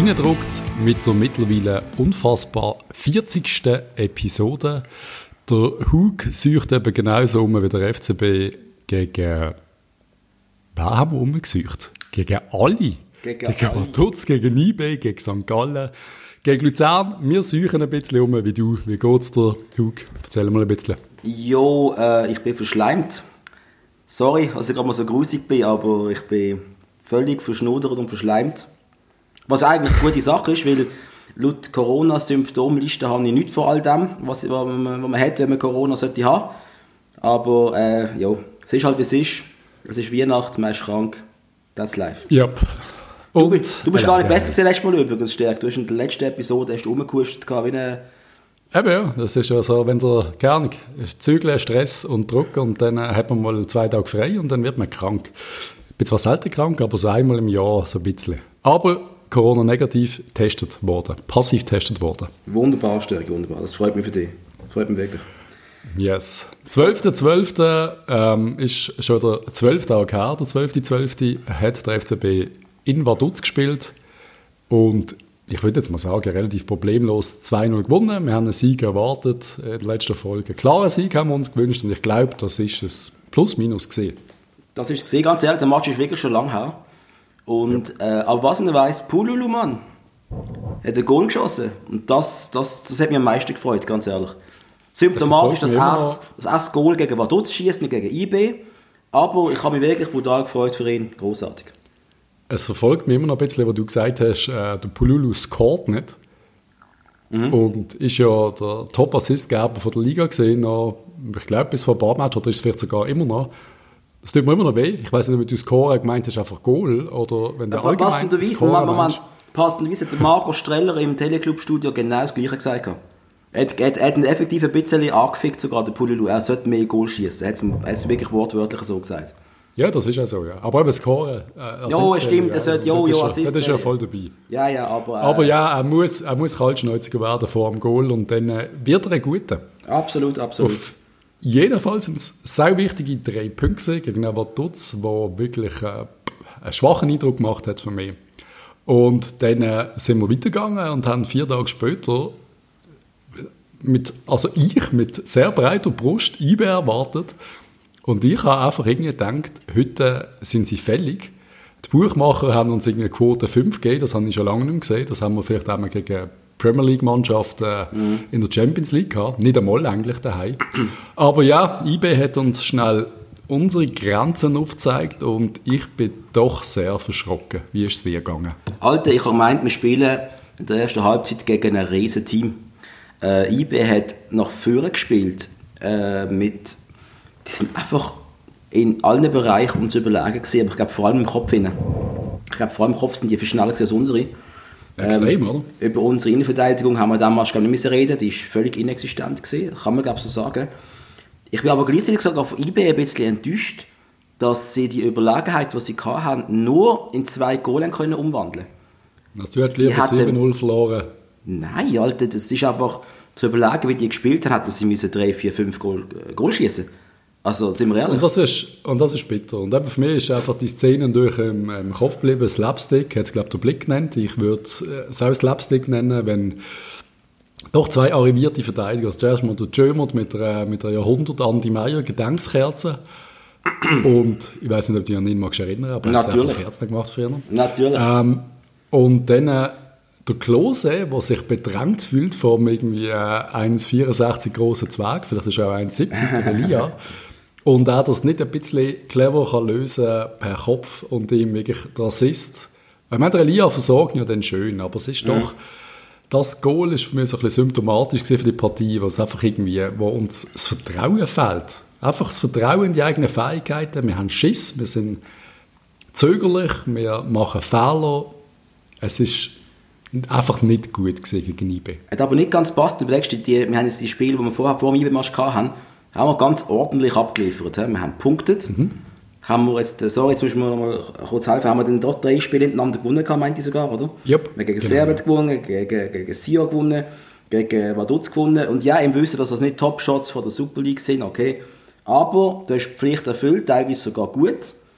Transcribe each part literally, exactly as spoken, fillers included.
reingedruckt mit der mittlerweile unfassbar vierzigsten Episode. Der Hug sucht eben genauso um wie der F C B gegen... Wer haben wir umgesucht? Gegen alle. Gegen, gegen Vaduz, gegen I B, gegen Sankt Gallen, gegen Luzern. Wir suchen ein bisschen um wie du. Wie geht's dir, Hug? Erzähl mal ein bisschen. Jo, äh, ich bin verschleimt. Sorry, dass ich gerade mal so grusig bin, aber ich bin völlig verschnudert und verschleimt. Was eigentlich eine gute Sache ist, weil laut Corona-Symptomliste habe ich nichts von all dem, was, was, man, was man hat, wenn man Corona sollte haben. Aber äh, ja, es ist halt wie es ist. Es ist Weihnachten, man ist krank. That's life. Yep. Du, bist, du bist gar nicht besser gewesen letztes Mal übrigens, Stärk. Du hast in der letzten Episode hast du rumgehustet wie eine... Eben ja, das ist ja so, wenn der, keine Ahnung, Zügel, Stress und Druck und dann hat man mal zwei Tage frei und dann wird man krank. Ich bin zwar selten krank, aber so einmal im Jahr so ein bisschen. Aber Corona-negativ getestet worden, passiv getestet worden. Wunderbar, Stärk, wunderbar. Das freut mich für dich. Das freut mich wirklich. Yes. zwölfter zwölfter Ähm, ist schon der zwölf Tage her. Der zwölfter zwölfter hat der F C B in Vaduz gespielt und ich würde jetzt mal sagen, relativ problemlos zwei null gewonnen. Wir haben einen Sieg erwartet in der letzten Folge. Einen klaren Sieg haben wir uns gewünscht und ich glaube, das ist es plus-minus gesehen. Das ist es gesehen, ganz ehrlich, der Match ist wirklich schon lange her. Und, ja. äh, aber was ich noch weiss, Pululu, Mann, hat ein Goal geschossen und das, das, das hat mich am meisten gefreut, ganz ehrlich. Symptomatisch, dass er das erste Goal gegen Vaduz schießt, nicht gegen I B. Aber ich habe mich wirklich brutal gefreut für ihn. Großartig. Es verfolgt mich immer noch ein bisschen, was du gesagt hast, äh, der Pululu scoret nicht. Mhm. Und ist ja der Top-Assist-Geber von der Liga gesehen. Noch, ich glaube, bis vor ein paar Matches, oder ist es vielleicht sogar immer noch. Das tut mir immer noch weh. Ich weiß nicht, ob du Scoren gemeint hast, einfach Goal. Oder wenn der allgemein Scoren meinst. Passenderweise hat Marco Streller im Teleclub-Studio genau das Gleiche gesagt. Er hat, er hat ihn effektiv ein bisschen angefickt, sogar der Pululu. Er sollte mehr Goal schießen. Er hat es wirklich wortwörtlich so gesagt. Ja, das ist auch so, ja. Aber eben Scoren. Äh, ja, stimmt. Er sollte, jo, jo, Assist. Das ist ja voll dabei. Ja, ja, aber... Äh, aber ja, er muss, er muss kaltschnäuziger werden vor dem Goal und dann äh, wird er ein Guter. Absolut, absolut. Auf jedenfalls sind es sehr wichtige drei Punkte gegen Vaduz, der wirklich äh, einen schwachen Eindruck gemacht hat für mich. Und dann äh, sind wir weitergegangen und haben vier Tage später... Mit, also ich mit sehr breiter Brust I B erwartet und ich habe einfach irgendwie gedacht, heute sind sie fällig. Die Buchmacher haben uns irgendwie Quote fünf gegeben, das habe ich schon lange nicht gesehen, das haben wir vielleicht einmal gegen Premier League Mannschaften äh, mhm. in der Champions League gehabt, nicht einmal eigentlich daheim. Aber ja, I B hat uns schnell unsere Grenzen aufgezeigt und ich bin doch sehr verschrocken. Wie ist es dir gegangen? Alter, ich habe gemeint, wir spielen in der ersten Halbzeit gegen ein riesen Team. Äh, I B hat nach vorne gespielt, äh, mit, die sind einfach in allen Bereichen uns überlegen gewesen, aber ich glaube vor allem im Kopf hinein. Ich glaube vor allem im Kopf sind die viel schneller als unsere. Extrem, ähm, oder? Über unsere Innenverteidigung haben wir damals gar nicht mehr reden, die war völlig inexistent gewesen, kann man glaube ich so sagen. Ich bin aber gleichzeitig sogar von I B ein bisschen enttäuscht, dass sie die Überlegenheit, die sie hatten, nur in zwei Goals können umwandeln können. Du hast lieber sieben null verloren. Nein, Alter, das ist aber zu überlegen, wie die gespielt haben, hätten sie müssen drei, vier, fünf Goal, Goal schießen. Also, sind wir ehrlich. Und das ist, und das ist bitter. Und eben für mich ist einfach die Szene durch im, im Kopf geblieben. Slapstick, hat es, glaube ich, der Blick genannt. Ich würde es auch Slapstick nennen, wenn doch zwei arrivierte Verteidiger, zuerst mal der Jömert mit einer, mit einer Jahrhundert Andi Meier Gedenkskerze. Und ich weiß nicht, ob du dich an ihn magst erinnern, aber er hat einfach Kerzen gemacht früher. Natürlich. Ähm, und dann äh, der Klose, der sich bedrängt fühlt vom irgendwie äh, eins Komma vierundsechzig grossen Zwerg, vielleicht ist er auch eins Komma siebzig, der Elia, und er das nicht ein bisschen clever kann lösen per Kopf und ihm wirklich der Assist. Ich meine, der Elia versorgt ja dann schön, aber es ist mhm. doch, das Goal ist für mich so ein bisschen symptomatisch für die Partie, wo es einfach irgendwie, wo uns das Vertrauen fehlt. Einfach das Vertrauen in die eigenen Fähigkeiten. Wir haben Schiss, wir sind zögerlich, wir machen Fehler. Es ist einfach nicht gut gegen I B. Hat aber nicht ganz passt. Du überlegst, die, wir haben jetzt die Spiele, die wir vorher vor dem I B-Match hatten, haben wir ganz ordentlich abgeliefert. Wir haben punktet. Mhm. Haben wir jetzt, sorry, jetzt müssen wir noch mal kurz helfen, haben wir dann dort drei Spiele hintereinander gewonnen, meinte ich sogar, oder? Yep, wir haben gegen genau. Servet gewonnen, gegen, gegen Sion gewonnen, gegen Vaduz gewonnen. Und ja, im Wissen, dass das nicht Top-Shots von der Super League sind, okay. Aber du hast die Pflicht erfüllt, teilweise sogar gut.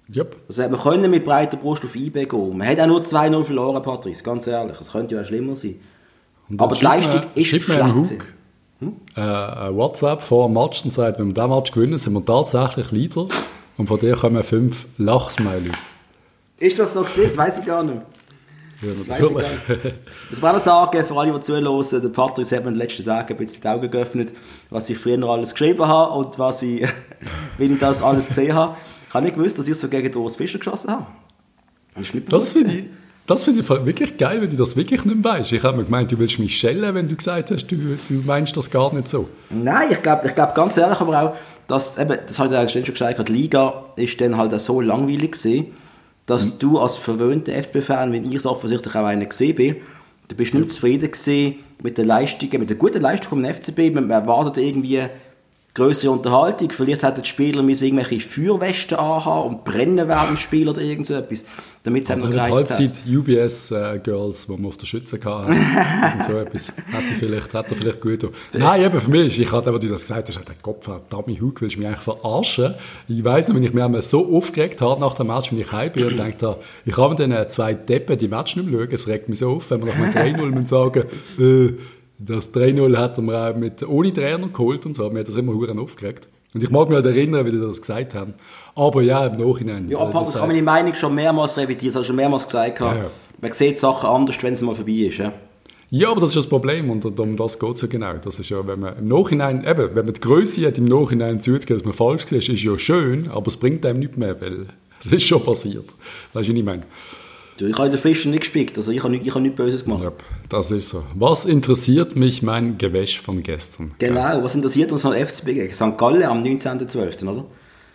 Yep. Also man könnte mit breiter Brust auf I B gehen. Man hat auch nur zwei null verloren, Patrice, ganz ehrlich. Es könnte ja auch schlimmer sein. Aber die Leistung mir, ist schlecht. Hm? Äh, ein WhatsApp vor dem Match und sagt, wenn wir diesen Match gewinnen, sind wir tatsächlich Leader. Und von dir kommen fünf Lachsmileys. Ist das so gewesen? Das weiss ich gar nicht. Ja, das weiss ich gar nicht. Ich muss auch noch sagen, für alle, die zuhören, der Patrice hat mir in den letzten Tagen ein bisschen die Augen geöffnet, was ich früher alles geschrieben habe und was ich, wie ich das alles gesehen habe. Ich habe nicht gewusst, dass ich so gegen Urs Fischer geschossen habe. Das, das finde ich, das find ich wirklich geil, wenn du das wirklich nicht weißt. Ich habe mir gemeint, du willst mich schellen, wenn du gesagt hast, du, du meinst das gar nicht so. Nein, ich glaube ich glaub ganz ehrlich aber auch, dass, eben, das hat er schon gesagt, die Liga ist dann halt auch so langweilig gewesen, dass mhm. du als verwöhnter F C B-Fan, wenn ich es offensichtlich auch einer gesehen bin, du bist nicht zufrieden gewesen mit den Leistungen, mit der guten Leistung vom F C B. Man erwartet irgendwie grössere Unterhaltung. Vielleicht hätten die Spieler müssen irgendwelche Feuerwesten anhaben und brennen während dem Spiel oder irgend so etwas, damit es noch gereizt hat. Halbzeit U B S-Girls, äh, die man auf der Schütze hatten. Und so etwas hätte vielleicht, hätte vielleicht gut getan. Nein, eben für mich, ich hatte, als du das gesagt hast, der Kopf hat Dummy Hug, willst du mich eigentlich verarschen? Ich weiss nicht, wenn ich mich so aufgeregt habe nach dem Match, wenn ich heim bin und denke, ich kann mit diesen zwei Deppen die Match nicht mehr schauen, es regt mich so auf, wenn wir nach einem drei null sagen, äh, das drei null hat er auch mit, ohne Trainer geholt und so. Mir hat das immer verdammt aufgeregt. Und ich mag mich halt erinnern, wie die das gesagt haben. Aber ja, im Nachhinein. Ja, aber ich habe meine Meinung schon mehrmals revidiert, das habe ich schon mehrmals gesagt. Ja, ja. Man sieht Sachen anders, wenn es mal vorbei ist. Ja, ja, aber das ist das Problem und um das geht es ja genau. Das ist ja, wenn man im Nachhinein, eben, wenn man die Größe hat, im Nachhinein zuzugeben, dass man falsch war, ist ja schön, aber es bringt einem nichts mehr, weil es ist schon passiert. Weißt du, was ich meine? Ich habe den Fisch nicht gespickt, also ich habe, nicht, ich habe nichts Böses gemacht. Ja, das ist so. Was interessiert mich mein Gewäsch von gestern? Genau, ja. Was interessiert uns noch F C B gegen Sankt Gallen am neunzehnten zwölften oder?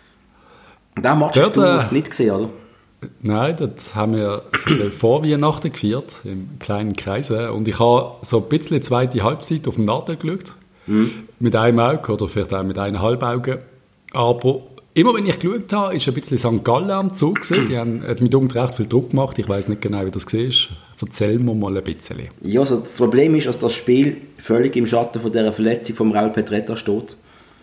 Und den Match hast du äh, nicht gesehen, oder? Nein, das haben wir also vor Weihnachten gefeiert, im kleinen Kreis. Und ich habe so ein bisschen die zweite Halbzeit auf den Nadel geschaut. Mhm. Mit einem Auge oder vielleicht auch mit eineinhalb Augen. Aber immer wenn ich geschaut habe, ist ein bisschen Sankt Gallen am Zug gewesen. Die haben hat mit uns recht viel Druck gemacht. Ich weiss nicht genau, wie das war. Erzähl mir mal ein bisschen. Ja, also das Problem ist, dass das Spiel völlig im Schatten von dieser Verletzung von Raul Petretta steht.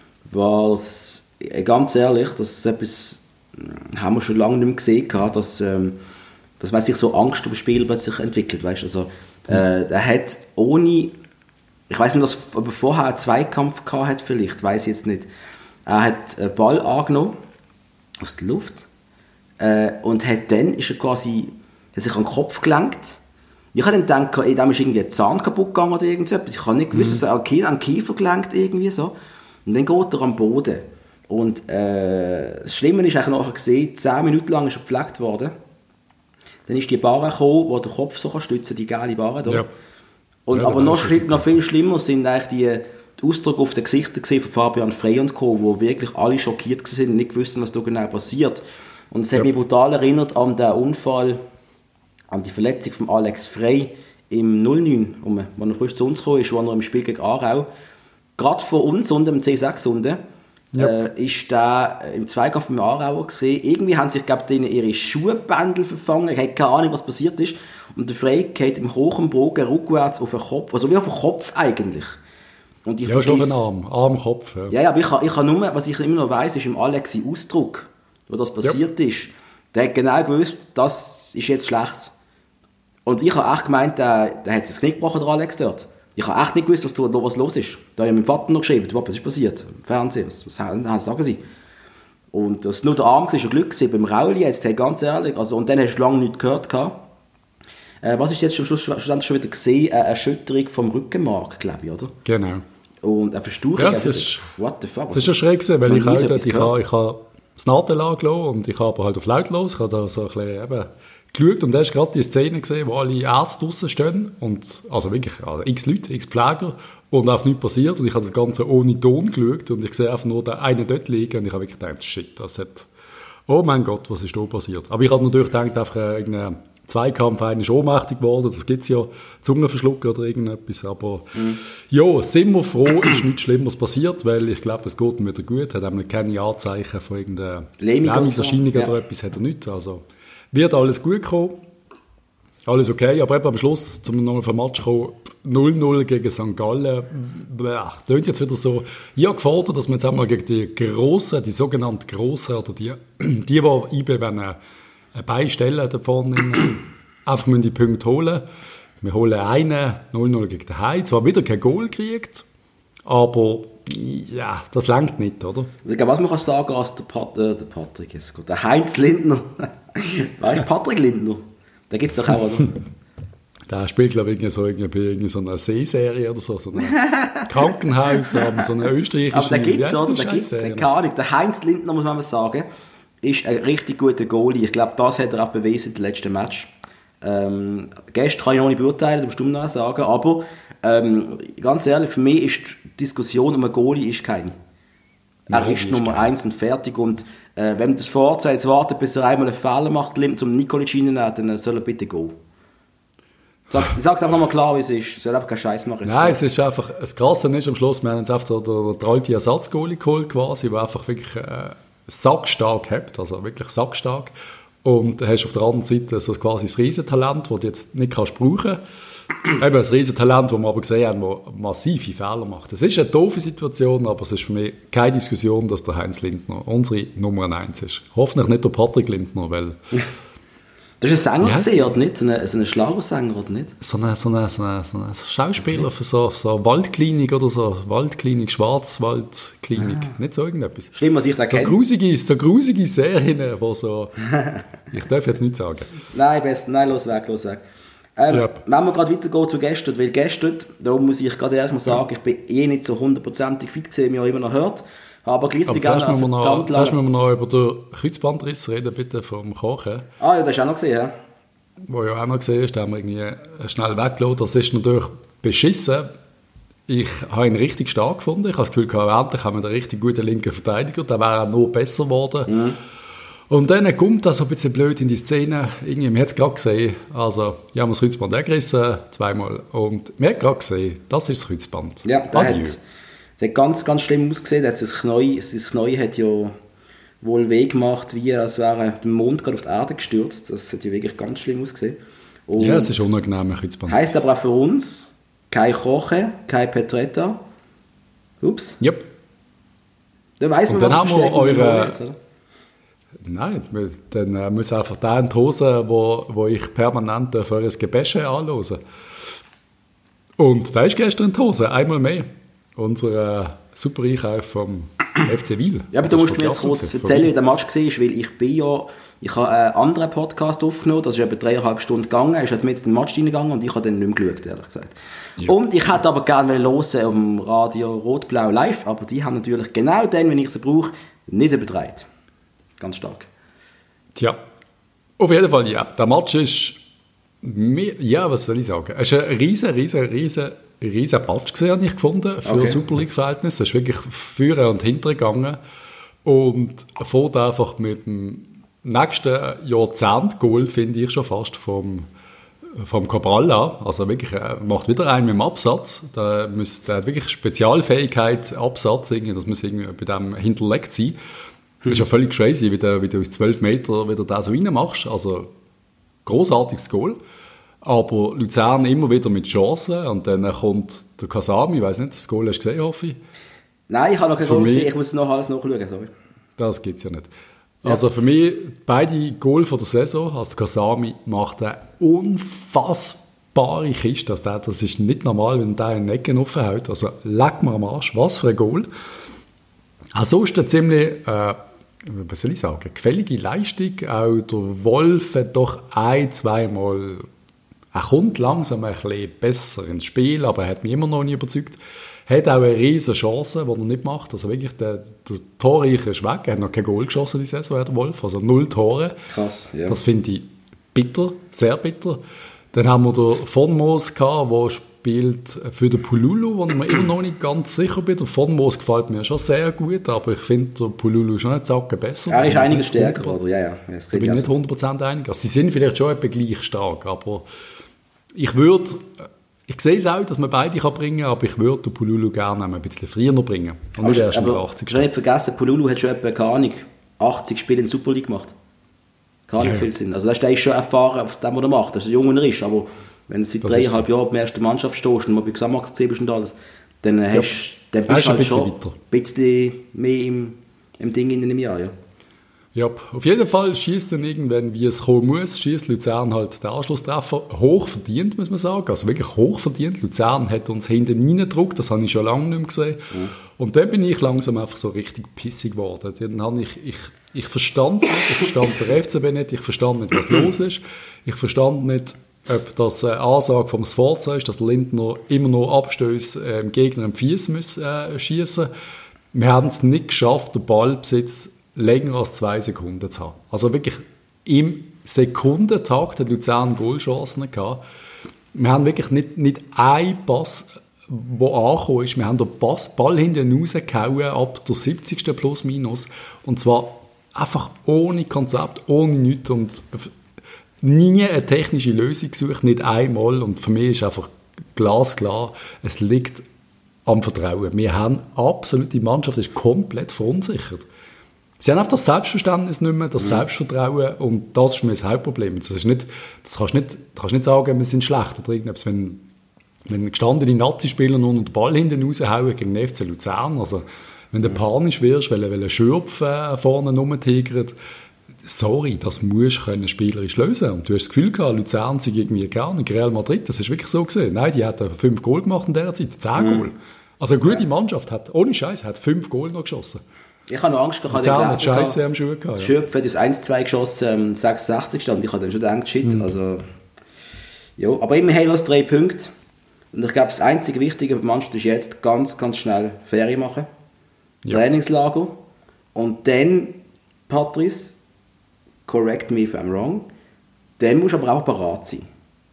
Was, ganz ehrlich, das ist etwas, haben wir schon lange nicht mehr gesehen, dass, ähm, dass man sich so Angst um das Spiel plötzlich entwickelt. Weißt? Also, äh, er hat ohne, ich weiss nicht, ob er vorher einen Zweikampf gehabt hat, vielleicht, weiss ich jetzt nicht. Er hat einen Ball angenommen, aus der Luft, äh, und hat dann ist er quasi, hat sich an den Kopf gelenkt. Ich habe dann gedacht, ey, da ist irgendwie ein Zahn kaputt gegangen oder irgend so etwas. Ich habe nicht gewusst, dass er an den Kiefer gelenkt irgendwie so. Und dann geht er am Boden. Und äh, das Schlimme ist eigentlich nachher gesehen, zehn Minuten lang ist er gepflegt worden. Dann ist die Barre gekommen, wo der Kopf so stützen kann, die geile Barre da. Ja. Und, ja, aber noch, schlimm, noch viel schlimmer sind eigentlich die, die Ausdrücke auf den Gesichtern von Fabian Frey und Co., wo wirklich alle schockiert waren und nicht wussten, was da genau passiert. Und es hat ja. mich brutal erinnert an den Unfall, an die Verletzung von Alex Frey im null neun, wo er frisch zu uns gekommen ist, wo er im Spiel gegen Aarau, gerade vor uns unten, im C sechs unten, ja. äh, ist der im Zweikampf mit dem Aarauer gesehen. Irgendwie haben sich, glaube ich, ihre Schuhbändel verfangen. Ich habe keine Ahnung, was passiert ist. Und der Frey geht im hohen Bogen rückwärts auf den Kopf, also wie auf den Kopf eigentlich. Und ich ja, schon auf den Arm, Arm-Kopf. Ja, ja, ja, aber ich habe ich ha nur, was ich immer noch weiss, ist im Alexi Ausdruck, wo das passiert ja. ist. Der hat genau gewusst, das ist jetzt schlecht. Und ich habe echt gemeint, der, der hat das Knick gebrochen, der Alex dort. Ich habe echt nicht gewusst, was, was los ist. Da habe ich meinem Vater noch geschrieben, was ist passiert im Fernsehen, was, was, was sagen sie? Und das nur der Arm war schon Glück beim Rauli jetzt, hey, ganz ehrlich. Also, und dann hast du lange nichts gehört. Äh, was ist jetzt am Schluss schon wieder gesehen? Eine Erschütterung vom Rückenmark, glaube ich, oder? Genau. Und eine Verstauchung. Ja, das ist, what the fuck? Das ist schon schräg gewesen, weil ich halt, ich, ich habe ich ha das Nadel angelassen und ich habe halt auf lautlos, ich habe da so ein bisschen eben geschaut und da hast gerade die Szene gesehen, wo alle Ärzte draussen stehen und, also wirklich, also x Leute, x Pfleger und einfach nichts passiert und ich habe das Ganze ohne Ton geschaut und ich sehe einfach nur den einen dort liegen und ich habe wirklich gedacht, shit, das hat, oh mein Gott, was ist da passiert? Aber ich habe natürlich gedacht, einfach irgendein Zweikampf, einer ist ohnmächtig geworden, das gibt es ja, Zungenverschlucker oder irgendetwas, aber mhm. ja, sind wir froh, ist nichts Schlimmeres passiert, weil ich glaube, es geht ihm wieder gut, hat nämlich keine Anzeichen von irgendeiner Lähmungserscheinung ja. oder etwas, hat er nicht, also wird alles gut kommen. alles okay, aber eben am Schluss, zum noch auf ein Match kommen, null null gegen Sankt Gallen, das klingt jetzt wieder so, ich habe gefordert, dass wir jetzt einmal gegen die Grossen, die sogenannten Grossen, oder die, die, die I B wollen, beistellen da vorne, einfach müssen die Punkte holen. Wir holen einen, null null gegen den Heim, zwar wieder kein Goal gekriegt, aber ja, das reicht nicht, oder? Was man kann sagen als der, Pat, äh, der Patrick, ist gut, der Heinz Lindner, weißt du, Patrick Lindner, den gibt es doch auch, oder? Der spielt, glaube ich, so, irgendwie so eine Seeserie oder so, so ein Krankenhaus, so eine österreichische... Aber da gibt es, oder? Da gibt es, keine Ahnung. Der Heinz Lindner, muss man mal sagen, ist ein richtig guter Goalie. Ich glaube, das hat er auch bewiesen im letzten Match. Ähm, gestern kann ich noch nicht beurteilen, das musst du mir noch sagen, aber ähm, ganz ehrlich, für mich ist die Diskussion um einen Goalie ist keine. Er Nein, ist, ist Nummer eins und fertig und äh, wenn du das vorzeigt, jetzt warten, bis er einmal einen Fehler macht, zum Nikolic reinnehmen, dann soll er bitte gehen. Ich sage es einfach nochmal klar, wie es ist. Es soll einfach keinen Scheiß machen. Nein, es ist einfach, das Krasse ist am Schluss, wir haben jetzt einfach so der, der alte Ersatzgoalie geholt quasi, der einfach wirklich äh, sackstark hat, also wirklich sackstark. Und du hast auf der anderen Seite so quasi das Riesentalent, das du jetzt nicht kannst brauchen kannst. Eben das Riesentalent, das wir aber gesehen haben, das massive Fehler macht. Es ist eine doofe Situation, aber es ist für mich keine Diskussion, dass der Heinz Lindner unsere Nummer eins ist. Hoffentlich nicht der Patrick Lindner, weil... Das ist ein Sänger gesehen, oder nicht? So ein, so ein Schlagersänger, oder nicht? So ein so eine, so eine, so eine Schauspieler okay. für so, so eine Waldklinik oder so. Waldklinik, Schwarzwaldklinik. Ah. Nicht so irgendetwas. Schlimm, was ich da so kenne. Grusige, so grusige Serien, wo so... Ich darf jetzt nicht sagen. Nein, best, nein, los weg, los weg. Ähm, ja. Wenn wir gerade weitergehen zu gestern, weil gestern, da muss ich gerade ehrlich mal sagen, ich bin eh nicht so hundertprozentig fit gesehen, wie man immer noch hört. Aber gleichzeitig auch noch verdammt lang... Zuerst müssen wir noch über den Kreuzbandriss reden, bitte, vom Kochen. Ah ja, das hast du auch noch gesehen, ja? Wo ja auch noch gesehen ist, da haben wir irgendwie schnell weggelassen. Das ist natürlich beschissen. Ich habe ihn richtig stark gefunden. Ich habe das Gefühl, endlich haben wir einen richtig guten linken Verteidiger. Der wäre auch noch besser geworden. Mhm. Und dann kommt das so ein bisschen blöd in die Szene. Irgendwie, man hat es gerade gesehen. Also, ich habe das Kreuzband weggerissen, zweimal. Und man hat gerade gesehen, das ist das Kreuzband. Ja, der hat, der hat ganz, ganz schlimm ausgesehen. Das Knie, das Knie hat ja wohl weh gemacht, wie als wäre der Mond gerade auf die Erde gestürzt. Das hat ja wirklich ganz schlimm ausgesehen. Und ja, es ist unangenehm, Kreuzband. Heisst aber auch für uns, kein Kochen, kein Petretta. Ups. Yep. Da weiss man, was dann haben wir eure... jetzt, oder? Nein, dann äh, muss einfach der in die Hose, wo, wo ich permanent für ein Gebäsche anhören. Und da ist gestern in die Hose, einmal mehr. Unser äh, super Einkauf vom F C Wil. Ja, aber du musst mir jetzt kurz erzählen, wie der Match war, weil ich bin ja, ich habe einen anderen Podcast aufgenommen, das ist etwa dreieinhalb Stunden gegangen, ist hat mir jetzt in den Match reingegangen und ich habe dann nicht mehr geschaut, ehrlich gesagt. Ja. Und ich hätte aber gerne hören auf dem Radio Rot-Blau live, aber die haben natürlich genau dann, wenn ich sie brauche, nicht übertragen. Ganz stark. Tja, auf jeden Fall ja. Der Match ist, ja, was soll ich sagen, es ist ein riesen, riesen, riesen, riesen Match gewesen, habe ich gefunden, für okay. Super League-Verhältnisse. Es ist wirklich vorne und hinten gegangen und fährt einfach mit dem nächsten Jahrzehnt-Goal, finde ich schon fast, vom, vom Cabral an. Also wirklich, er macht wieder einen mit dem Absatz. Der, muss, der hat wirklich Spezialfähigkeit, Absatz, das muss irgendwie bei dem hinterlegt sein. Das ist ja völlig crazy, wie du, wie du aus zwölf Meter wieder da so reinmachst. Also, grossartiges Goal. Aber Luzern immer wieder mit Chancen. Und dann kommt der Kasami, ich weiss nicht, das Goal hast du gesehen, hoffe ich? Nein, ich habe noch kein Goal gesehen, ich muss noch alles nachschauen, sorry. Das gibt es ja nicht. Ja. Also für mich, beide Goal von der Saison, also der Kasami macht eine unfassbare Kiste. Also das ist nicht normal, wenn der in den Ecken aufhält. Also leck mir am Arsch, was für ein Goal. Also ist eine ziemlich... Äh, was soll ich sagen, gefällige Leistung. Auch der Wolf hat doch ein-, zweimal, er kommt langsam ein bisschen besser ins Spiel, aber er hat mich immer noch nicht überzeugt. Er hat auch eine riesige Chance, die er nicht macht. Also wirklich, der, der Torreicher ist weg. Er hat noch kein Goal geschossen diese Saison, der Wolf. Also null Tore. Krass, ja. Das finde ich bitter, sehr bitter. Dann haben wir den Von Moos gehabt, der spielt für den Pululu, wo ich mir immer noch nicht ganz sicher bin. Der Von Moos gefällt mir schon sehr gut, aber ich finde der Pululu schon einen Zacken besser. Er ist einiges stärker, oder? Ja, ja. Da bin ich nicht hundert Prozent einig. Also sie sind vielleicht schon etwa gleich stark, aber ich würde, ich sehe es auch, dass man beide kann bringen kann, aber ich würde den Pululu gerne ein bisschen früher noch bringen. Und nicht erst mit achtzig Spielen. Ich habe nicht vergessen, Pululu hat schon etwa, keine Ahnung, achtzig Spiele in der Super League gemacht. Kann nicht Ja. viel Sinn. Also das ist schon erfahren auf dem, was er macht. Das ist jung und er ist, aber wenn du seit Das dreieinhalb ist Jahren bei der ersten Mannschaft stehst und mal bei Xamax gesehen bist und alles, dann, äh, hast, dann Er bist ist du ein halt bisschen schon weiter. ein bisschen mehr im, im Ding in einem Jahr. Ja. Ja, auf jeden Fall schießt dann irgendwann, wie es kommen muss, schießt Luzern halt den Anschlusstreffer. Hoch verdient, muss man sagen. Also wirklich hoch verdient. Luzern hat uns hinten reingedrückt, das habe ich schon lange nicht mehr gesehen. Mhm. Und dann bin ich langsam einfach so richtig pissig geworden. Dann habe ich, ich, ich verstand nicht, ich verstand den F C B nicht, ich verstand nicht, was los ist. Ich verstand nicht, ob das eine Ansage vom Sforza ist, dass Lindner immer noch Abstöße äh, im Gegner im Fies muss äh, schießen. Wir haben es nicht geschafft, den Ballbesitz länger als zwei Sekunden zu haben. Also wirklich im Sekundentakt hat Luzern Goalchancen gehabt. Wir haben wirklich nicht, nicht einen Pass, der angekommen ist. Wir haben den Pass, Ball hinten rausgehauen, ab der siebzigsten plus minus. Und zwar einfach ohne Konzept, ohne nichts. Und nie eine technische Lösung gesucht, nicht einmal. Und für mich ist einfach glasklar, es liegt am Vertrauen. Wir haben absolut, die Mannschaft ist komplett verunsichert. Sie haben einfach das Selbstverständnis nicht mehr, das Selbstvertrauen, und das ist mir das Hauptproblem. Das, ist nicht, das kannst du nicht, kannst nicht sagen, wir sind schlecht oder irgendetwas. Wenn, wenn gestandene Nazi-Spieler nur den Ball hinten raushauen gegen den F C Luzern, also wenn du panisch wirst, weil ein Schürpf äh, vorne rumtigert, sorry, das musst du spielerisch lösen. Und du hast das Gefühl gehabt, Luzern sei irgendwie gar nicht. Real Madrid, das ist wirklich so gesehen. Nein, die hat fünf Goal gemacht in dieser Zeit, zehn mhm. Goal. Also eine gute Mannschaft hat, ohne Scheiß, hat fünf Goal noch geschossen. Ich habe noch Angst gehabt, ich habe Scheiße am Schuh gehabt. Schöpf hat das eins zwei geschossen, ähm, sechsundsechzig stand. Ich habe dann schon gedacht, shit, mhm. also... Ja, aber immerhin haben wir drei Punkte. Und ich glaube, das einzige Wichtige für die Mannschaft ist jetzt ganz, ganz schnell Ferien machen. Ja. Trainingslager. Und dann, Patrice, correct me if I'm wrong, dann musst du aber auch bereit sein.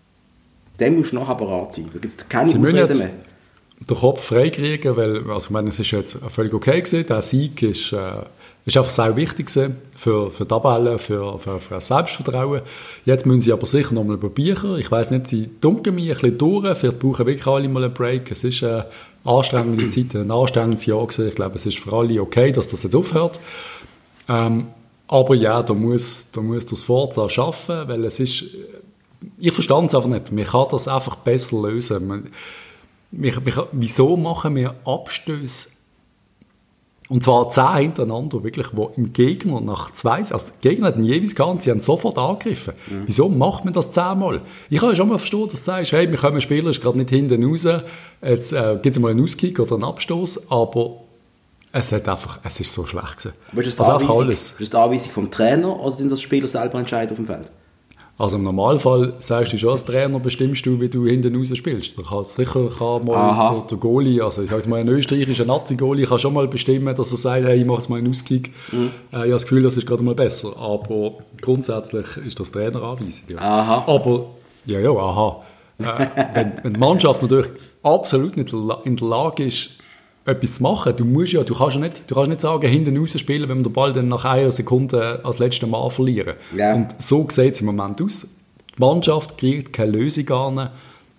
Dann musst du nachher bereit sein. Da gibt es keine Ausreden mehr. Den Kopf freikriegen, weil, also ich meine, es ist jetzt völlig okay gewesen. Der Sieg ist, äh, ist einfach sehr wichtig gewesen für, für die Tabelle, für, für, für das Selbstvertrauen. Jetzt müssen sie aber sicher noch mal probieren. Ich weiss nicht, sie dunkeln mich ein bisschen durch. Vielleicht brauchen wirklich alle mal einen Break. Es ist eine anstrengende Zeit, ein anstrengendes Jahr gewesen. Ich glaube, es ist für alle okay, dass das jetzt aufhört. Ähm, aber ja, da muss, da muss das Forza schaffen, weil es ist, ich verstand es einfach nicht. Man kann das einfach besser lösen. Man, mich, mich, wieso machen wir Abstöße, und zwar zehn hintereinander, wirklich, wo im Gegner nach zwei, also der Gegner hat ihn jeweils gehabt, sie haben sofort angegriffen. Mhm. Wieso macht man das zehnmal? Ich kann ja schon mal verstehen, dass du sagst, hey, wir kommen Spieler, ist gerade nicht hinten raus, jetzt äh, gibt es mal einen Auskick oder einen Abstoß, aber es, hat einfach, es ist so schlecht gewesen. Aber ist das, also alles. Ist das die Anweisung vom Trainer oder sind das Spieler selber entscheiden auf dem Feld? Also im Normalfall sagst du schon als Trainer, bestimmst du, wie du hinten raus spielst. Da kann sicher kann mal der, der Goalie, also ich sage mal, ein österreichischer Nazi-Goalie kann schon mal bestimmen, dass er sagt, hey, ich mache jetzt mal einen Auskick. Mhm. Äh, ich habe das Gefühl, das ist gerade mal besser. Aber grundsätzlich ist das Traineranweisung. Ja. Aha. Aber, ja, ja, aha. Äh, wenn, wenn die Mannschaft natürlich absolut nicht in der Lage ist, etwas zu machen, du musst ja, du kannst ja nicht, du kannst nicht sagen, hinten raus spielen, wenn wir den Ball dann nach einer Sekunde als letztes Mal verlieren. Ja. Und so sieht es im Moment aus. Die Mannschaft kriegt keine Lösung an,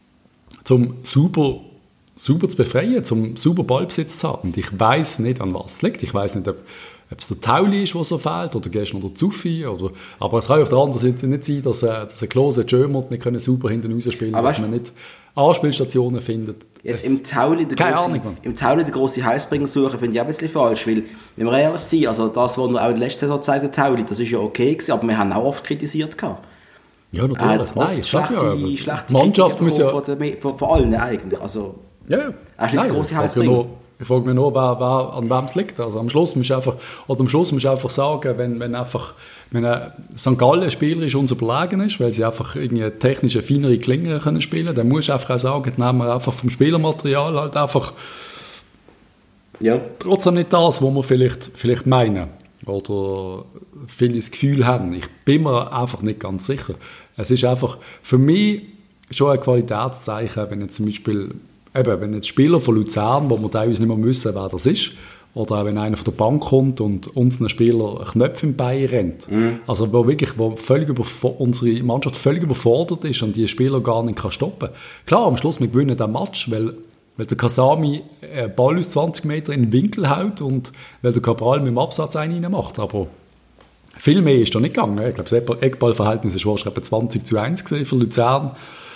um sauber, sauber zu befreien, um sauber Ballbesitz zu haben. Und ich weiss nicht, an was es liegt. Ich weiss nicht, ob, ob es der Tauli ist, der so fehlt, oder gestern der Zuffi. Oder, aber es kann auf der anderen Seite nicht sein, dass, äh, dass ein Klose Jömert nicht können sauber hinten raus spielen können, dass man nicht Anspielstationen findet. Jetzt im Tauli der grosse, Ahnung, im Tauli der grosse Heilsbringer suchen, finde ich auch ein bisschen falsch, weil, wenn wir ehrlich sind, also das, was wir auch in der letzten Saison gezeigt haben, Tauli, das ist ja okay gewesen, aber wir haben auch oft kritisiert gehabt. Ja, natürlich. Nein, schlechte, ja, schlechte Mannschaft muss ja... Von, der, von, von allen eigentlich, also... Ja, ja. Er ist nicht der grosse Heilsbringer. Ich frage mich nur, wer, wer, an wem es liegt. Also am Schluss musst du einfach, oder am Schluss musst du einfach sagen, wenn, wenn einfach, wenn Sankt Gallen spielerisch uns überlegen ist, weil sie einfach irgendwie technische, feinere Klingen können spielen, dann musst du einfach auch sagen, jetzt nehmen wir einfach vom Spielermaterial halt einfach ja. trotzdem nicht das, was wir vielleicht, vielleicht meinen oder viele das Gefühl haben. Ich bin mir einfach nicht ganz sicher. Es ist einfach für mich schon ein Qualitätszeichen, wenn jetzt zum Beispiel eben, wenn jetzt Spieler von Luzern, wo wir teilweise nicht mehr wissen, wer das ist, oder auch wenn einer von der Bank kommt und uns ein Spieler Knöpfe im Bein rennt, mhm. also wo wirklich, wo völlig unsere Mannschaft völlig überfordert ist und die Spieler gar nicht kann stoppen. Klar, am Schluss wir gewinnen den Match, weil, weil der Kasami einen Ball aus zwanzig Meter in den Winkel haut und weil der Cabral mit dem Absatz einen rein macht, aber Viel mehr ist da nicht gegangen. Ich glaube, das Eckballverhältnis war etwa zwanzig zu eins für Luzern.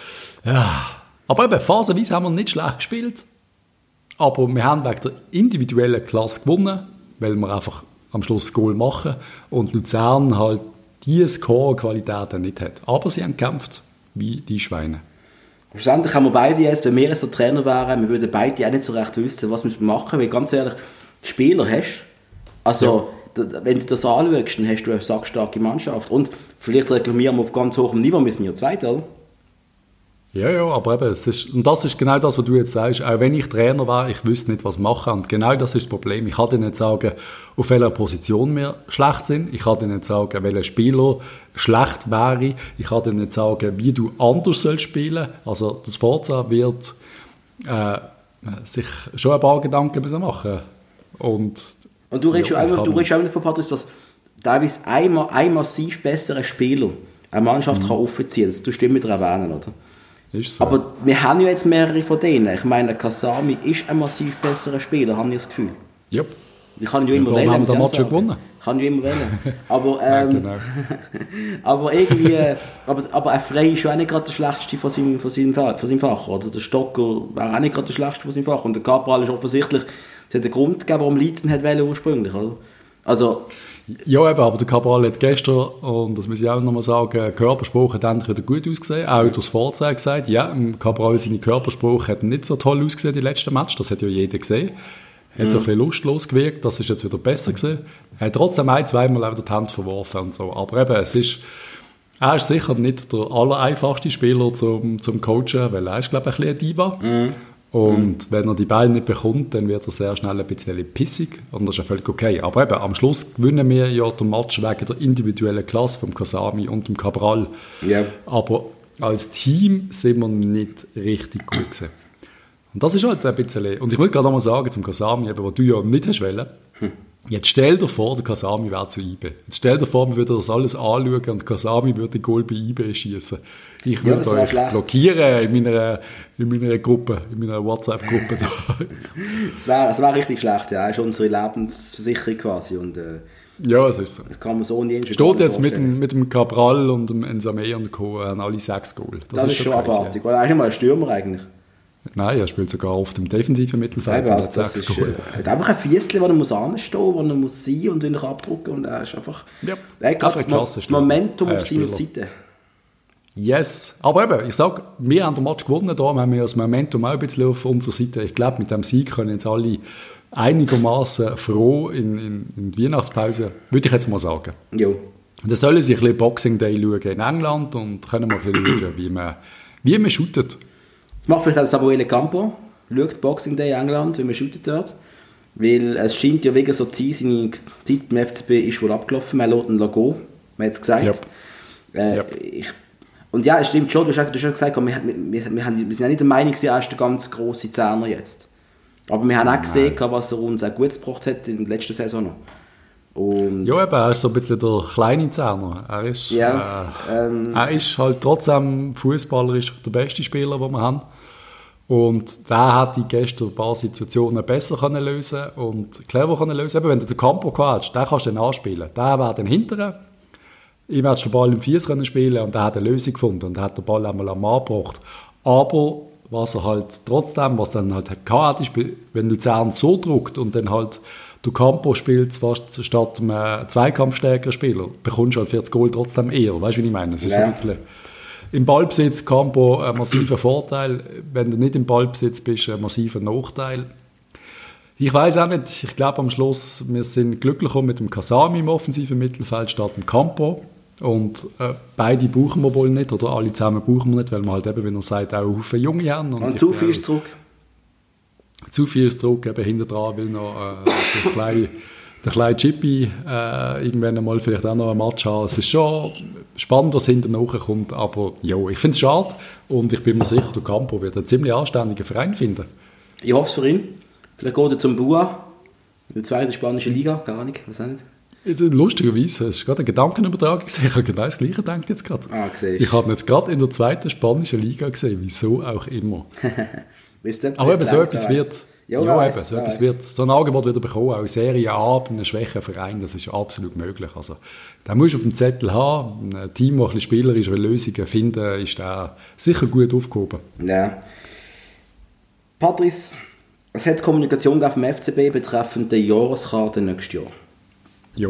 Ja. Aber eben, phasenweise haben wir nicht schlecht gespielt. Aber wir haben wegen der individuellen Klasse gewonnen, weil wir einfach am Schluss das Goal machen. Und Luzern halt diese Score-Qualität nicht hat. Aber sie haben gekämpft wie die Schweine. Schlussendlich haben wir beide jetzt, wenn wir jetzt der Trainer wären, wir würden beide auch nicht so recht wissen, was wir machen. Weil ganz ehrlich, Spieler hast, also ja. wenn du das anschaust, dann hast du eine sackstarke Mannschaft. Und vielleicht reklamieren wir auf ganz hohem Niveau, wir sind ja Zweiter, oder? Ja, ja, aber eben, es ist, und das ist genau das, was du jetzt sagst. Auch wenn ich Trainer wäre, ich wüsste nicht, was machen. Und genau das ist das Problem. Ich kann dir nicht sagen, auf welcher Position wir schlecht sind. Ich kann dir nicht sagen, welcher Spieler schlecht wäre. Ich kann dir nicht sagen, wie du anders sollst spielen. Also das Forza wird äh, sich schon ein paar Gedanken machen. Und, und du redest ja, schon einmal davon, Patrice, dass teilweise ein, ein massiv besserer Spieler eine Mannschaft mhm. kann aufziehen kann. Das tust du immer wieder erwähnen, oder? Ist so. Aber wir haben ja jetzt mehrere von denen. Ich meine, Kasami ist ein massiv besserer Spieler, habe ich das Gefühl. Yep. Ich kann ihn ja immer ja, wählen. Haben wir den Match gewonnen. Ich kann ihn ja immer wählen. Aber, ähm, ja, genau. aber irgendwie, aber, aber ein Frey ist ja auch nicht gerade der Schlechteste von seinem, von seinem, von seinem Fach. Oder der Stocker wäre auch nicht gerade der Schlechteste von seinem Fach. Und der Cabral ist offensichtlich, es hat einen Grund gegeben, warum Lietzen hat wollen ursprünglich, oder? Also, ja, eben, aber der Cabral hat gestern, und das muss ich auch nochmal sagen, Körperspruch hat endlich wieder gut ausgesehen. Auch das Vorzeichen gesagt, ja, Cabral, seine Körperspruch hat nicht so toll ausgesehen, die letzten Match, das hat ja jeder gesehen. Er hat so ein bisschen lustlos gewirkt, das ist jetzt wieder besser gewesen. Er hat trotzdem ein-, zweimal auch die Hand verworfen und so. Aber eben, es ist, er ist sicher nicht der allereinfachste Spieler zum, zum Coachen, weil er ist, glaube ich, ein bisschen ein Diva. Mhm. Und mhm. wenn er die Bälle nicht bekommt, dann wird er sehr schnell ein bisschen pissig. Und das ist ja völlig okay. Aber eben, am Schluss gewinnen wir ja den Match wegen der individuellen Klasse vom Kasami und dem Cabral. Yeah. Aber als Team sind wir nicht richtig gut gewesen. Und das ist halt ein bisschen... Und ich will gerade noch mal sagen zum Kasami, eben, was du ja nicht hast wollen. Hm. Jetzt stell dir vor, der Kasami wäre zu I B. Jetzt stell dir vor, wir würden das alles anschauen und Kasami würde den Goal bei I B schießen. Ich würde ja, euch blockieren in meiner, in meiner Gruppe, in meiner WhatsApp-Gruppe. Es wäre wär richtig schlecht, ja. Das ist unsere Lebensversicherung quasi. Und, äh, ja, es ist so. Kann man so nie steht jetzt mit dem, mit dem Cabral und dem Ensame und Co. an alle sechs Goal. Das, das ist, ist schon abartig. Er ist nicht mal ein Stürmer eigentlich. Nein, er spielt sogar auf dem defensiven Mittelfeld. Ja, also das ist, äh, er hat einfach ein Fiesli, wo er muss anstehen, wo er muss sein und ihn abdrücken. Und er ist einfach... Ja, er hat das, das Momentum äh, auf seiner Seite. Yes. Aber eben, ich sage, wir haben den Match gewonnen, da haben wir das Momentum auch ein bisschen auf unserer Seite. Ich glaube, mit dem Sieg können jetzt alle einigermaßen froh in, in, in die Weihnachtspause, würde ich jetzt mal sagen. Jo. Dann sollen sie ein bisschen Boxing Day schauen in England und können mal ein bisschen schauen, wie man, wie man shootet. Das macht vielleicht auch Samuele Campo. Schaut Boxing Day in England, wie man shootet dort. Weil es scheint ja wegen so zu sein, seine Zeit beim F C B ist wohl abgelaufen. Man lässt ihn gehen, man hat es gesagt. Yep. Äh, yep. Ich, und ja, es stimmt schon, du hast, du hast schon gesagt, wir, wir, wir, wir, haben, wir sind ja nicht der Meinung, er ist der ganz grosse Zehner jetzt. Aber wir haben auch gesehen, was er uns auch gut gebracht hat in der letzten Saison noch. Und ja, eben, er ist so ein bisschen der kleine Zehner. Er ist, ja, äh, ähm, er ist halt trotzdem fußballerisch der beste Spieler, den wir haben. Und der hat die gestern ein paar Situationen besser können lösen und clever können lösen. Eben, wenn du den Campo hast, den kannst du dann anspielen. Der wäre dann hinterher. Ihm hättest du den Ball im Fies können spielen und er hat eine Lösung gefunden und hat den Ball einmal am Mann gebracht. Aber was er halt trotzdem, was dann halt hatte, ist, wenn du Zern so drückt und dann halt du Campo spielst fast statt einem zweikampfstärkeren Spieler, bekommst du halt für das Goal trotzdem eher. Weißt du, wie ich meine? Es ist ja. ein bisschen im Ballbesitz Campo ein massiver Vorteil. Wenn du nicht im Ballbesitz bist, ein massiver Nachteil. Ich weiß auch nicht, ich glaube am Schluss, wir sind glücklicher mit dem Kasami im offensiven Mittelfeld statt dem Campo. Und äh, beide brauchen wir wohl nicht, oder alle zusammen brauchen wir nicht, weil wir halt eben, wie er sagt, auch viele Junge haben. Und, und zu viel ist zurück. Zu viel ist zurück, eben hinten dran will noch äh, der kleine, der kleine Chippy äh, irgendwann einmal vielleicht auch noch ein Match haben. Es ist schon spannend, was hinten nachkommt, aber jo, ich finde es schade und ich bin mir sicher, der Campo wird einen ziemlich anständigen Verein finden. Ich hoffe es für ihn. Vielleicht geht er zum Bua, in der zweiten spanischen Liga, keine Ahnung, was auch nicht. Lustigerweise, es ist gerade eine Gedankenübertragung gesehen. Ich habe genau das Gleiche gedacht jetzt gerade. Ah, ich habe ihn jetzt gerade in der zweiten spanischen Liga gesehen, wieso auch immer. Wisst ihr, aber eben so etwas wird, Ja, ja weiss, eben, so, etwas wird, so ein Angebot wird er bekommen, auch in Serie A, bei einem schwächeren Verein, das ist absolut möglich. Also, da musst du auf dem Zettel haben, ein Team, das ein bisschen spielerisch Lösungen finden, ist da sicher gut aufgehoben. Ja. Patrice, es hat Kommunikation auf dem F C B betreffend die Jahreskarte nächstes Jahr. Ja.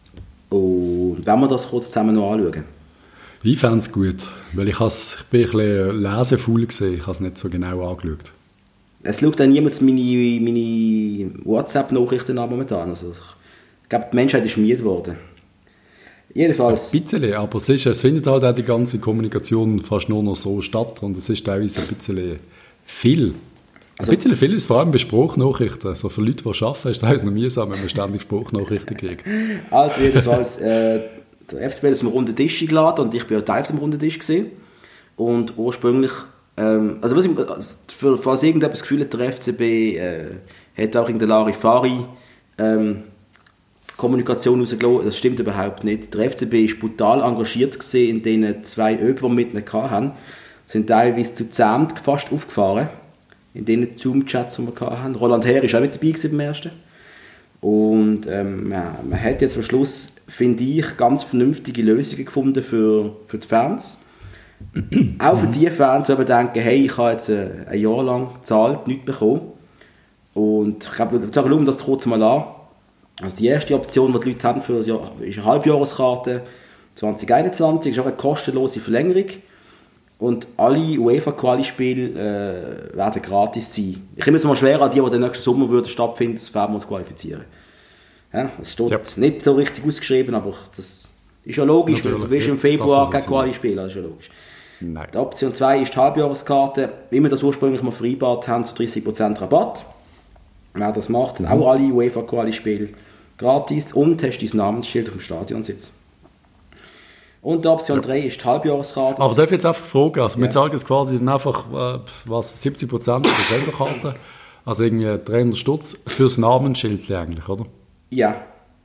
Und wenn wir das kurz zusammen noch anschauen. Ich fände es gut, weil ich, has, ich bin ein bisschen lesefaul gesehen, ich habe es nicht so genau angeschaut. Es schaut auch niemand meine, meine WhatsApp-Nachrichten an momentan. Also ich glaube, die Menschheit ist müde geworden. Jedenfalls. Ein bisschen, aber es, ist, es findet halt auch die ganze Kommunikation fast nur noch so statt und es ist teilweise ein bisschen viel. Also, ein bisschen viel ist vor allem bei Spruchnachrichten. Also für Leute, die arbeiten, ist es noch mühsam, wenn man ständig Spruchnachrichten kriegt. Also jedenfalls, äh, der F C B hat uns am runden Tisch eingeladen und ich war ja Teil vom runden Tisch gewesen. Und ursprünglich, ähm, also, was ich, also für, falls irgendjemand das Gefühl hat, der F C B äh, hat auch in der Larifari ähm, Kommunikation rausgelassen, das stimmt überhaupt nicht. Der F C B war brutal engagiert gewesen in den zwei Öben, die wir mit ihnen hatten. Sind teilweise zu zehn fast aufgefahren. In den Zoom-Chats, die wir hatten. Roland Herr war auch mit dabei beim ersten. Und ähm, man, man hat jetzt am Schluss, finde ich, ganz vernünftige Lösungen gefunden für, für die Fans. Auch für die Fans, die denken, hey, ich habe jetzt ein, ein Jahr lang gezahlt, nichts bekommen. Und ich glaube, ich sage das kurz mal an. Also die erste Option, die die Leute haben, für, ja, ist eine Halbjahreskarte zwanzig einundzwanzig, ist auch eine kostenlose Verlängerung. Und alle UEFA-Quali-Spiele äh, werden gratis sein. Ich nehme es mal schwer an die, die den nächsten Sommer würden stattfinden, das werden wir uns qualifizieren. Ja, das steht yep. nicht so richtig ausgeschrieben, aber das ist ja logisch. Natürlich. Du willst im Februar kein Quali spielen, das ist ja logisch. Nein. Die Option zwei ist die Halbjahreskarte. Wie wir das ursprünglich mal vereinbart haben, zu dreißig Prozent Rabatt. Wer das macht, mhm. auch alle UEFA-Quali-Spiele gratis und hast dein Namensschild auf dem Stadionsitz. Und die Option drei ja. ist die Halbjahreskarte. Aber darf ich jetzt einfach fragen, also ja. wir zahlen jetzt quasi einfach äh, was, siebzig Prozent der Saisonkarte, also irgendwie dreihundert Stutz fürs Namensschild eigentlich, oder? Ja.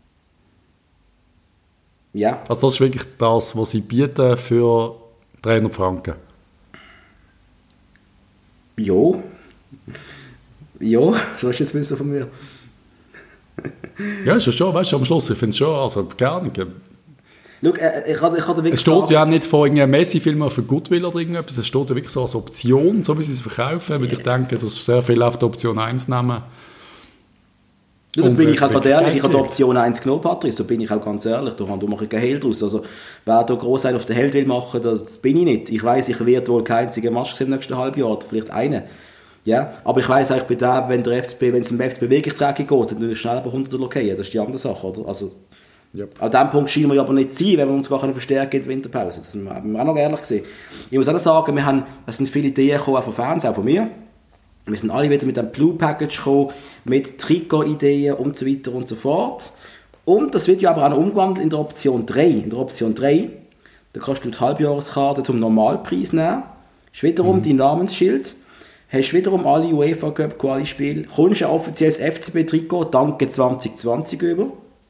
Ja. Also das ist wirklich das, was sie bieten für dreihundert Franken? Ja. Ja, so ist das Wissen von mir. Ja, ist ja schon, weißt du, am Schluss, ich finde es schon, also keine Ahnung. Schau, äh, ich hatte, ich hatte es steht sagen, ja nicht von irgendeinem Messi-Film für Goodwill oder irgendetwas, es steht ja wirklich so als Option, so wie sie es verkaufen, weil yeah. ich denke, dass sehr viele auf die Option eins nehmen. Ja, da bin ich halt ehrlich, ich habe die Option eins genommen, Patrice, da bin ich auch ganz ehrlich, da mache ich keinen Hehl draus. Also, wer da gross einen auf den Held will machen, das bin ich nicht. Ich weiss, ich werde wohl keinen einzigen Match sehen im nächsten halben Jahr, vielleicht einen. Ja, aber ich weiss eigentlich bei dem, wenn der F C B, wenn es im F C B wirklich dreckig geht, dann ist schnell bei hundert Lockeien, das ist die andere Sache, oder? Also, yep. An diesem Punkt scheinen wir aber nicht zu sein, wenn wir uns gar verstärken in der Winterpause. Das haben wir auch noch ehrlich gesehen. Ich muss auch sagen, wir haben, es sind viele Ideen gekommen, auch von Fans, auch von mir. Wir sind alle wieder mit einem Blue Package gekommen, mit Trikot-Ideen und so weiter und so fort. Und das wird ja aber auch noch umgewandelt in der Option drei. In der Option drei, da kannst du die Halbjahreskarte zum Normalpreis nehmen, hast wiederum mhm. dein Namensschild, hast wiederum alle UEFA Cup Quali-Spiele, kommst ein offizielles F C B-Trikot, danke zwanzig zwanzig über.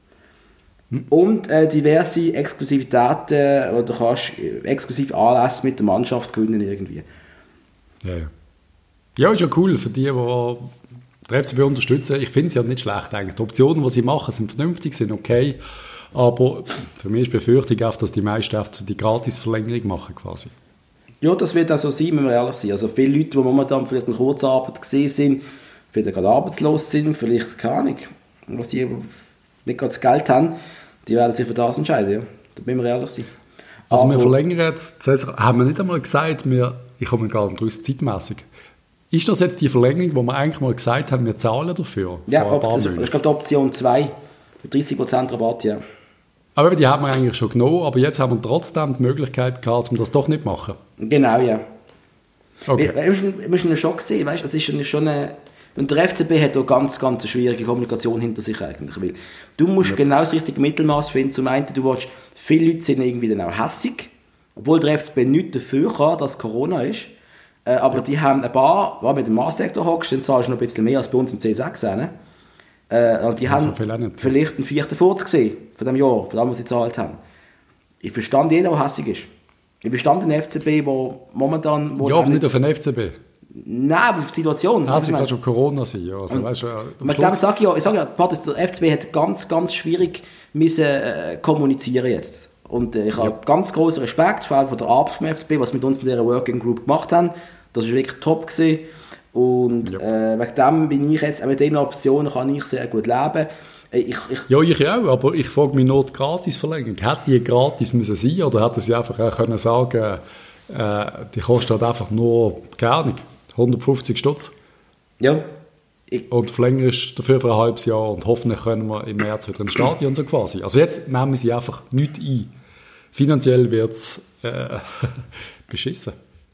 Mhm. Und äh, diverse Exklusivitäten, oder kannst exklusiv Anlässe mit der Mannschaft gewinnen irgendwie. Ja, ja. Ja, ist ja cool für die, die den F C B unterstützen. Ich finde es ja nicht schlecht eigentlich. Die Optionen, die sie machen, sind vernünftig, sind okay. Aber für mich ist die Befürchtung auch, dass die meisten die Gratis-Verlängerung machen quasi. Ja, das wird auch so sein, wenn wir ehrlich sind. Also viele Leute, die momentan vielleicht in Kurzarbeit gesehen sind, vielleicht gerade arbeitslos sind, vielleicht keine Ahnung, was die nicht gerade das Geld haben, die werden sich für das entscheiden. Ja. Da müssen wir ehrlich sein. Also aber wir verlängern jetzt, haben wir nicht einmal gesagt, wir, ich komme gar nicht raus, zeitmässig. Ist das jetzt die Verlängerung, wo wir eigentlich mal gesagt haben, wir zahlen dafür? Ja, das ist glaube die Option zwei, dreißig Prozent Rabatt, ja. Aber die haben wir eigentlich schon genommen, aber jetzt haben wir trotzdem die Möglichkeit gehabt, um das doch nicht zu machen. Genau, ja. Okay. Wir, wir müssen ja schon sehen, weißt, es ist schon eine, und der F C B hat auch ganz, ganz eine schwierige Kommunikation hinter sich eigentlich, weil du musst ja. genau das richtige Mittelmaß finden. Zum einen, du willst, viele Leute sind irgendwie dann auch hässig, obwohl der F C B nichts dafür kann, dass Corona ist. Äh, aber ja. die haben ein paar, wenn du mit dem Maßsektor hockst, dann zahlst du noch ein bisschen mehr als bei uns im C sechs. Ne? Äh, und die also haben vielleicht einen vierten Furz gesehen von dem Jahr, von dem, was sie gezahlt haben. Ich verstand jeden, der hässig ist. Ich verstand den F C B, der momentan... Wo ja, aber nicht auf den F C B. Nein, aber die Situation. Ah, es kann schon Corona sein, ja. Also, weißt du, mit dem sage ich ja, ich sage ja, der F C B hat ganz, ganz schwierig müssen, äh, kommunizieren jetzt. Und äh, ich habe ja. ganz großen Respekt, vor allem von der Arbeit vom F C B, was mit uns in dieser Working Group gemacht haben. Das war wirklich top gewesen. Und ja. äh, wegen dem bin ich jetzt, auch mit diesen Optionen kann ich sehr gut leben. Ich, ich, ja, ich auch, aber ich frage mich noch die Gratis-Verlängerung. Hätte die gratis müssen sein oder hätte sie einfach auch können sagen, äh, die kostet einfach nur, keine Ahnung, hundertfünfzig Stutz. Ja. Ich, und verlängerst dafür für ein halbes Jahr und hoffentlich können wir im März wieder ins Stadion so quasi. Also jetzt nehmen sie einfach nichts ein. Finanziell wird es äh, beschissen.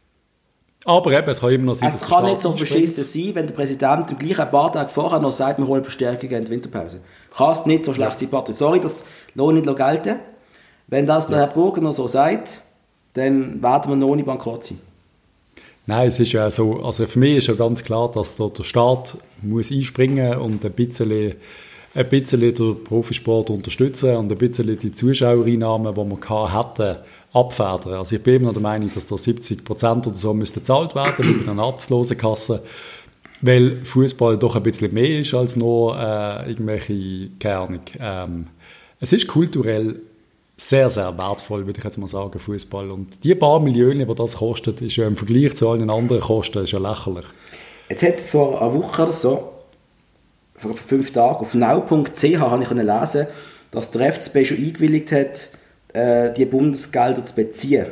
Aber eben, es kann immer noch sein, es kann nicht so beschissen sein, wenn der Präsident im gleichen paar Tage vorher noch sagt, wir holen Verstärkungen in die Winterpause. Kann es nicht so schlecht sein, Patrick. Sorry, das lohnt nicht gelten. Wenn das der ja. Herr Burger noch so sagt, dann werden wir noch nicht bankrott sein. Nein, es ist ja so, also für mich ist ja ganz klar, dass da der Staat muss einspringen und ein bisschen, ein bisschen den Profisport unterstützen und ein bisschen die Zuschauereinnahmen, die wir hatten, abfedern. Also ich bin immer noch der Meinung, dass da siebzig Prozent oder so müsste gezahlt werden über eine Arbeitslosenkasse, weil Fußball doch ein bisschen mehr ist als nur äh, irgendwelche, keine Ahnung. Ähm, es ist kulturell sehr, sehr wertvoll, würde ich jetzt mal sagen, Fußball. Und die paar Millionen, die das kostet, ist ja im Vergleich zu allen anderen Kosten ist ja lächerlich. Jetzt hat vor einer Woche oder so, vor fünf Tagen, auf now punkt c h habe ich lesen, dass der F C B schon eingewilligt hat, äh, die Bundesgelder zu beziehen.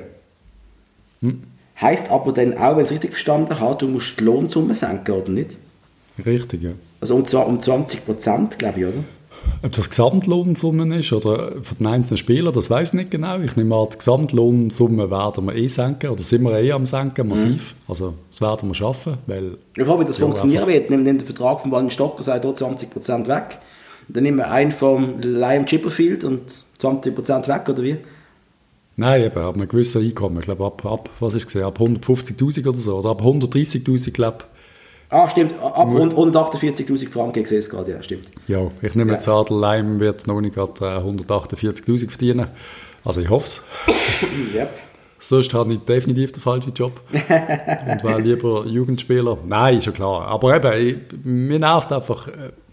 Hm. Heisst aber dann auch, wenn ich es richtig verstanden habe, du musst die Lohnsumme senken, oder nicht? Richtig, ja. Also um, um zwanzig Prozent, glaube ich, oder? Ob das Gesamtlohnsumme ist oder von den einzelnen Spielern, das weiß ich nicht genau. Ich nehme an, die Gesamtlohnsumme werden wir eh senken oder sind wir eh am senken, massiv. Mhm. Also das werden wir schaffen, weil... Ich frage, wie das funktionieren wird. Nehmen den Vertrag von Wallen Stocker, sagt dort zwanzig Prozent weg. Dann nehmen wir einen vom Liam Chipperfield und zwanzig Prozent weg, oder wie? Nein, eben, ab einem gewissen Einkommen. Ich glaube, ab, ab, was ist gesehen, ab hundertfünfzigtausend oder so, oder ab hundertdreißigtausend, glaube ich. Ah, stimmt, ab hundertachtundvierzigtausend Franken, ich sehe es gerade, ja, stimmt. Ja, ich nehme jetzt an, der Leim wird noch nicht gerade hundertachtundvierzigtausend verdienen. Also ich hoffe es. Yep. Sonst habe ich definitiv den falschen Job. Und wäre lieber Jugendspieler. Nein, ist schon klar. Aber eben, ich, mir nervt einfach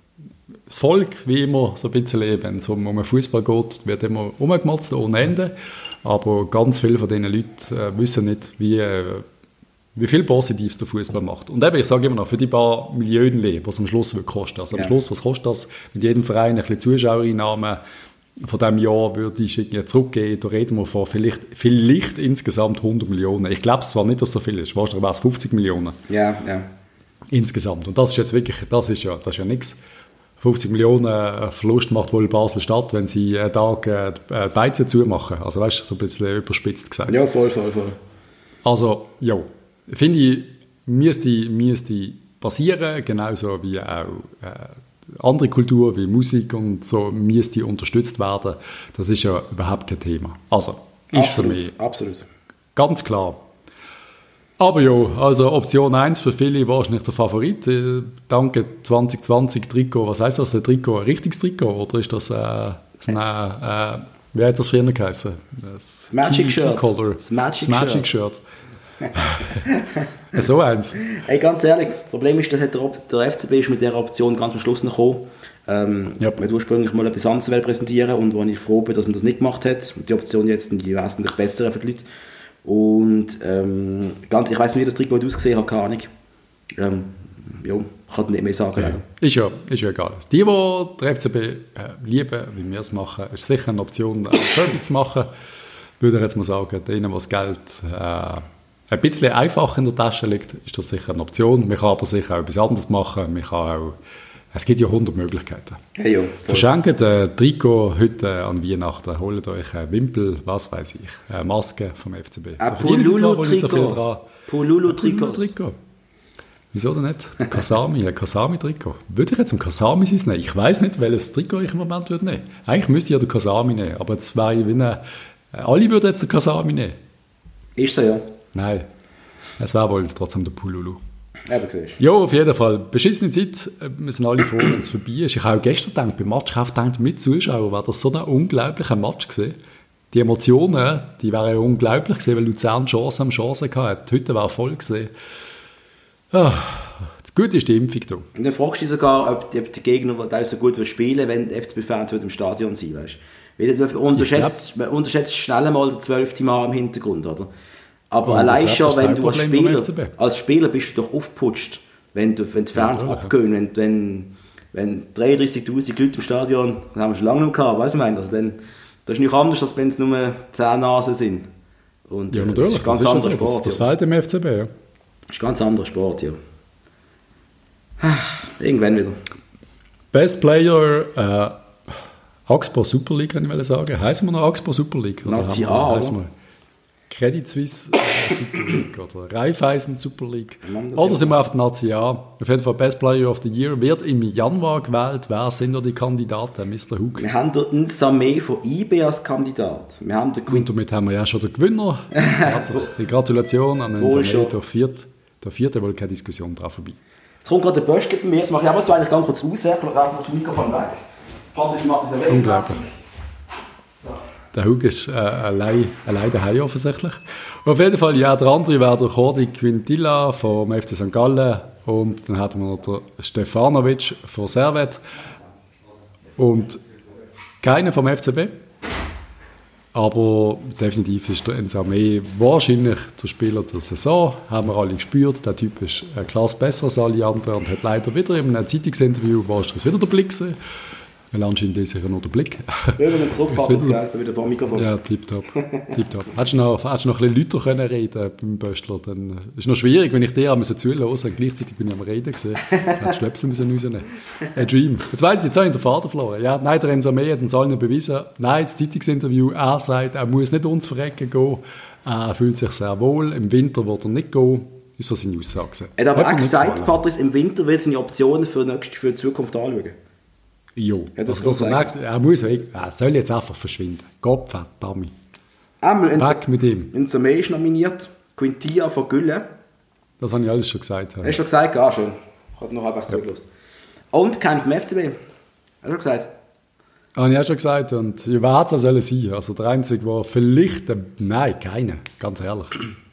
das Volk, wie immer, so ein bisschen, wenn es um, um Fußball geht, wird immer rumgemotzt, ohne Ende. Aber ganz viele von diesen Leuten äh, wissen nicht, wie... Äh, wie viel Positives der Fußball macht. Und eben, ich sage immer noch, für die paar Millionen, die es am Schluss wird kosten. Also am ja. Schluss, was kostet das? Mit jedem Verein ein bisschen Zuschauereinnahmen von diesem Jahr würde ich irgendwie zurückgehen. Da reden wir von vielleicht, vielleicht insgesamt hundert Millionen. Ich glaube es zwar nicht, dass so viel ist. Wahrscheinlich wäre es fünfzig Millionen. Ja, ja. Insgesamt. Und das ist jetzt wirklich, das ist ja, das ist ja nichts. fünfzig Millionen Verlust macht wohl Basel-Stadt, wenn sie einen Tag äh, die Beizen zumachen. Also weißt du, so ein bisschen überspitzt gesagt. Ja, voll, voll, voll. Also, ja. Finde ich, müsste, müsste passieren, genauso wie auch äh, andere Kultur, wie Musik und so, müsste unterstützt werden. Das ist ja überhaupt kein Thema. Also, ist absolut, für mich absolut. Ganz klar. Aber ja, also Option eins für viele wahrscheinlich der Favorit. Äh, danke zwanzig zwanzig Trikot. Was heisst das, ein Trikot? Ein richtiges Trikot? Oder ist das, äh, das eine, äh, wie hat das früher geheißen? Das, das Magic Shirt. Das Magic, das Magic Shirt. Shirt. So eins. Hey, ganz ehrlich, das Problem ist, dass der, der F C B ist mit dieser Option ganz am Schluss noch gekommen. Ähm, yep. Man ursprünglich mal etwas anderes präsentieren und wo ich froh bin, dass man das nicht gemacht hat. Die Option jetzt sind die wesentlich bessere für die Leute. Und ähm, ganz, ich weiss nicht, wie das Trikot ausgesehen hat, keine Ahnung. Ähm, ja, ich kann nicht mehr sagen. Ja. Ist, ja, ist ja egal. Die, die den F C B äh, lieben, wie wir es machen, ist sicher eine Option, äh, Service zu machen. Würde ich jetzt mal sagen, denen, was Geld äh, ein bisschen einfach in der Tasche liegt, ist das sicher eine Option. Man kann aber sicher auch etwas anderes machen. Man kann auch, es gibt ja hundert Möglichkeiten. Hey, jo, Verschenkt ein Trikot heute an Weihnachten. Holt euch einen Wimpel, was weiß ich, eine Maske vom F C B. Ein Pululu-Trikot. Pululu-Trikot. Wieso denn nicht? Der Kasami, ein Kasami-Trikot. Würde ich jetzt ein Kasami sein nehmen? Ich weiss nicht, welches Trikot ich im Moment würde nehmen. Eigentlich müsste ich ja den Kasami nehmen, aber jetzt wäre ich wie eine, alle würden jetzt den Kasami nehmen. Ist so, ja. Nein, es wäre wohl trotzdem der Pululu. Eben, siehst du. Ja, auf jeden Fall. Beschissene Zeit. Wir sind alle froh, wenn es vorbei ist. Ich habe auch gestern gedacht, beim Match, ich habe gedacht, mit Zuschauern wäre das so ein unglaublicher Match gewesen. Die Emotionen, die wären ja unglaublich gewesen, weil Luzern Chance am Chance hatte. Heute war voll gewesen. Ah, das Gute ist die Impfung da. Und dann fragst du dich sogar, ob die, ob die Gegner die so gut spielen will, wenn die F C B-Fans im Stadion sein, weißt du? Man unterschätzt, man unterschätzt schnell mal den zwölften Mann im Hintergrund, oder? Aber oh, allein schon, wenn du als Spieler, F C B. als Spieler bist du doch aufgeputscht, wenn, du, wenn die Fans ja, abgehen, wenn, wenn, wenn dreiunddreißigtausend Leute im Stadion, das haben wir schon lange noch gehabt, weißt du, mein, also dann, das ist nicht anders, als wenn es nur zehn Nasen sind. Und, ja, äh, natürlich. Das ist ein ganz das anderer ist Sport. Das, das ja. fehlt dem F C B, ja. Das ist ein ganz anderer Sport, ja. Irgendwann wieder. Best Player, äh, Axpo Super League, kann ich sagen. Heißen wir noch Axpo Super League? Nazi A, oder? Wir Credit Suisse äh, Super League oder Raiffeisen Super League. Mann, oder sind wir auf der Nazi A? Auf jeden Fall Best Player of the Year wird im Januar gewählt. Wer sind da die Kandidaten, Mister Hug? Wir haben den Nsame von I B als Kandidat. Wir haben den Queen. Und damit haben wir ja schon den Gewinner. Also, die Gratulation an den Nsame, der vierte. Der vierte, wohl keine Diskussion drauf vorbei. Jetzt kommt gerade der Böschli bei mir. Jetzt mache ich auch mal so eigentlich ganz kurz raus. Ich laufe das Mikrofon weg. Patrick macht das ja weg. Unglaublich. So. Der Hug ist äh, allein, allein daheim offensichtlich. Und auf jeden Fall, ja, der andere wäre der Cordi Quintilla vom F C Sankt Gallen. Und dann hatten wir noch den Stefanovic von Servet. Und keiner vom F C B. Aber definitiv ist der Nsame wahrscheinlich der Spieler der Saison. Haben wir alle gespürt. Der Typ ist eine Klasse besser als alle anderen und hat leider wieder in einem Zeitungsinterview, war es wieder der Blick gewesen. Weil anscheinend ist sicher nur der Blick. Ja, wenn wir zurückpacken, ist wieder, wieder vor dem Mikrofon. Ja, tipptopp. tipptopp. Hättest du noch, hättest du noch ein bisschen lauter können reden beim Böstler, dann ist es noch schwierig, wenn ich dir zuhören musste und gleichzeitig bin ich am Reden gewesen. Hättest du Stöpsel müssen rausnehmen. Ein Dream. Jetzt weiss ich, jetzt habe ich den Vater verloren. Ja, nein, der Nsame hat uns allen bewiesen. Nein, das Zeitungsinterview, er sagt, er muss nicht uns verrecken gehen. Er fühlt sich sehr wohl. Im Winter wird er nicht gehen. Ist so seine Aussage. Er hat aber auch gesagt, Patrice, im Winter will seine Optionen für, nächste, für die Zukunft anschauen. Jo, ja, das also, er, merkt, er, muss, er soll jetzt einfach verschwinden. Gott verdammt. Einmal Weg mit ihm. Nsame ist nominiert, Quintilla von Gülle. Das habe ich alles schon gesagt. Hast du schon gesagt? Ja, schon. Ich habe noch halbwegs ja. zugelassen. Und kein vom F C B. Hast du schon gesagt? Habe ich auch schon gesagt. Und wer hat es sollen sein? Also der Einzige, der vielleicht... Äh, nein, keiner. Ganz ehrlich.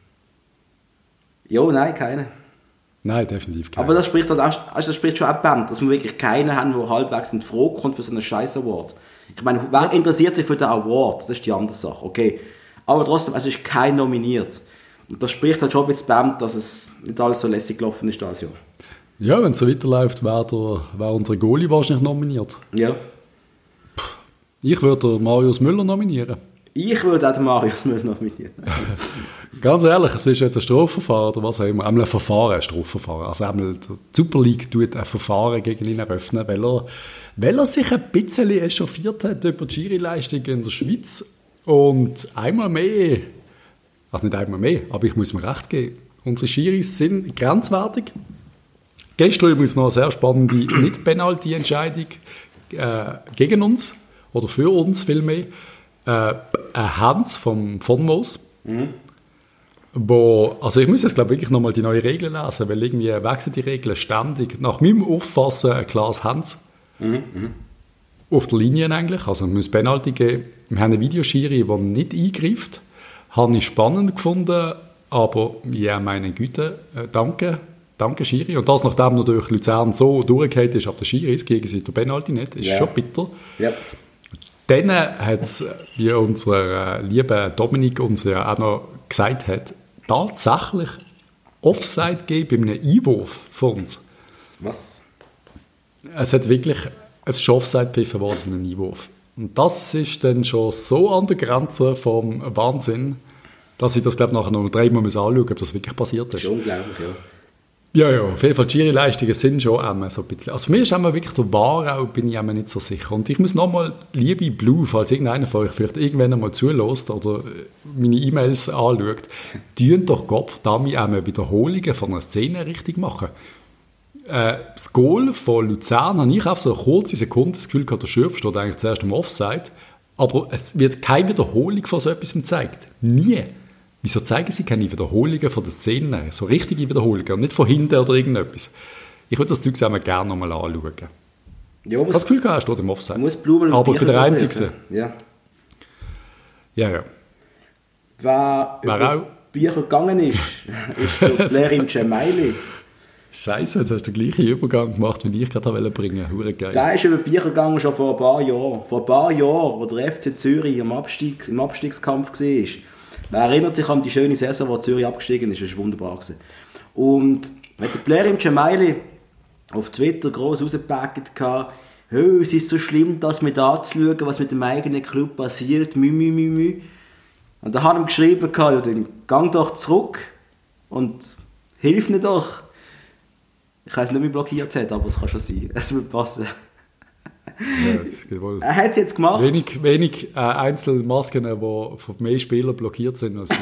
Jo, nein, keiner. Nein, definitiv keiner. Aber das spricht, halt auch, also das spricht schon ab, dass wir wirklich keinen haben, der halbwegs in die Frage kommt für so einen scheiß Award. Ich meine, wer interessiert sich für den Award? Das ist die andere Sache, okay. Aber trotzdem, es ist kein nominiert. Und das spricht halt schon ein bisschen Band, dass es nicht alles so lässig gelaufen ist als Jahr. Ja, wenn es so weiterläuft, wäre wär unsere Goalie wahrscheinlich nominiert. Ja. Ich würde Marius Müller nominieren. Ich würde auch Marius Müller nominieren. Ganz ehrlich, es ist jetzt ein Strafverfahren oder was auch immer. Einmal ein Verfahren, ein Strafverfahren. Also einmal die Super League tut ein Verfahren gegen ihn eröffnen, weil er, weil er sich ein bisschen echauffiert hat über die Schiri-Leistung in der Schweiz. Und einmal mehr, also nicht einmal mehr, aber ich muss mir recht geben, unsere Schiris sind grenzwertig. Gestern übrigens noch eine sehr spannende Nicht-Penalty-Entscheidung äh, gegen uns, oder für uns vielmehr. Äh, ein Hans vom von Moos, mhm. wo, also ich muss jetzt glaube ich wirklich nochmal die neuen Regeln lesen, weil irgendwie wechseln die Regeln ständig. Nach meinem Auffassen ein klares Hans. Mhm. Mhm. Auf der Linie eigentlich, also man muss Penalty geben. Wir haben einen Videoschiri, der nicht eingreift. Habe ich spannend gefunden, aber ja, meine Güte, äh, danke, danke Schiri. Und das, nachdem natürlich Luzern so durchgefallen ist, aber der Schiri ist gegen sie der Penalty nicht, ist ja. schon bitter. Ja. Dann hat es, wie unser äh, lieber Dominik uns ja auch noch gesagt hat, tatsächlich Offside gegeben bei einem Einwurf von uns. Was? Es hat wirklich, es ist Offside gepfiffen worden, ein Einwurf. Und das ist dann schon so an der Grenze vom Wahnsinn, dass ich das, glaube ich, nachher noch dreimal anschauen muss, ob das wirklich passiert ist. Das ist unglaublich, ja. Ja, ja, auf jeden Fall, die Schiri-Leistungen sind schon immer so ein bisschen... Also für mich ist immer wirklich der Wahrau, bin ich immer nicht so sicher. Und ich muss nochmal, liebe Blue, falls irgendeiner von euch vielleicht irgendwann einmal zulässt oder meine E-Mails anschaut, tun doch Gottverdammt einmal Wiederholungen von einer Szene richtig machen. Äh, das Goal von Luzern habe ich auf so eine kurze Sekunde das Gefühl gehabt, der Schürf steht eigentlich zuerst im Offside, aber es wird keine Wiederholung von so etwas gezeigt. Nie. Wieso zeigen sie keine Wiederholungen von der Szene? So richtige Wiederholungen, nicht von hinten oder irgendetwas. Ich würde das Zeug gerne nochmal anschauen. Ja, das Gefühl gehabt, steht im Offside. Muss Blumen und aber Bücher bei der einzigen. Ja. Ja, ja. Wer Wer über auch? Bücher gegangen ist, ist der Lerin Cemaili. Scheiße, jetzt hast du den gleichen Übergang gemacht, wie ich gerade bringen wollte. Hure geil. Der ist über die Bücher gegangen schon vor ein paar Jahren. Vor ein paar Jahren, wo der F C Zürich im, Abstieg, im Abstiegskampf war. Wer erinnert sich an die schöne Saison, wo Zürich abgestiegen ist? Das war wunderbar. Und wenn der Blerim Cemaili auf Twitter gross rausgepackt hatte, hey, es ist so schlimm, das mit anzuschauen, was mit dem eigenen Club passiert, mü, mü, mü, mü. Und da hat er geschrieben, ja, dann gang doch zurück und hilf mir doch. Ich weiß nicht, wie blockiert hat, aber es kann schon sein. Es wird passen. Ja, das geht wohl. Er hat es jetzt gemacht. Wenig, wenig äh, Einzelmasken, die von mehr Spielern blockiert sind. Als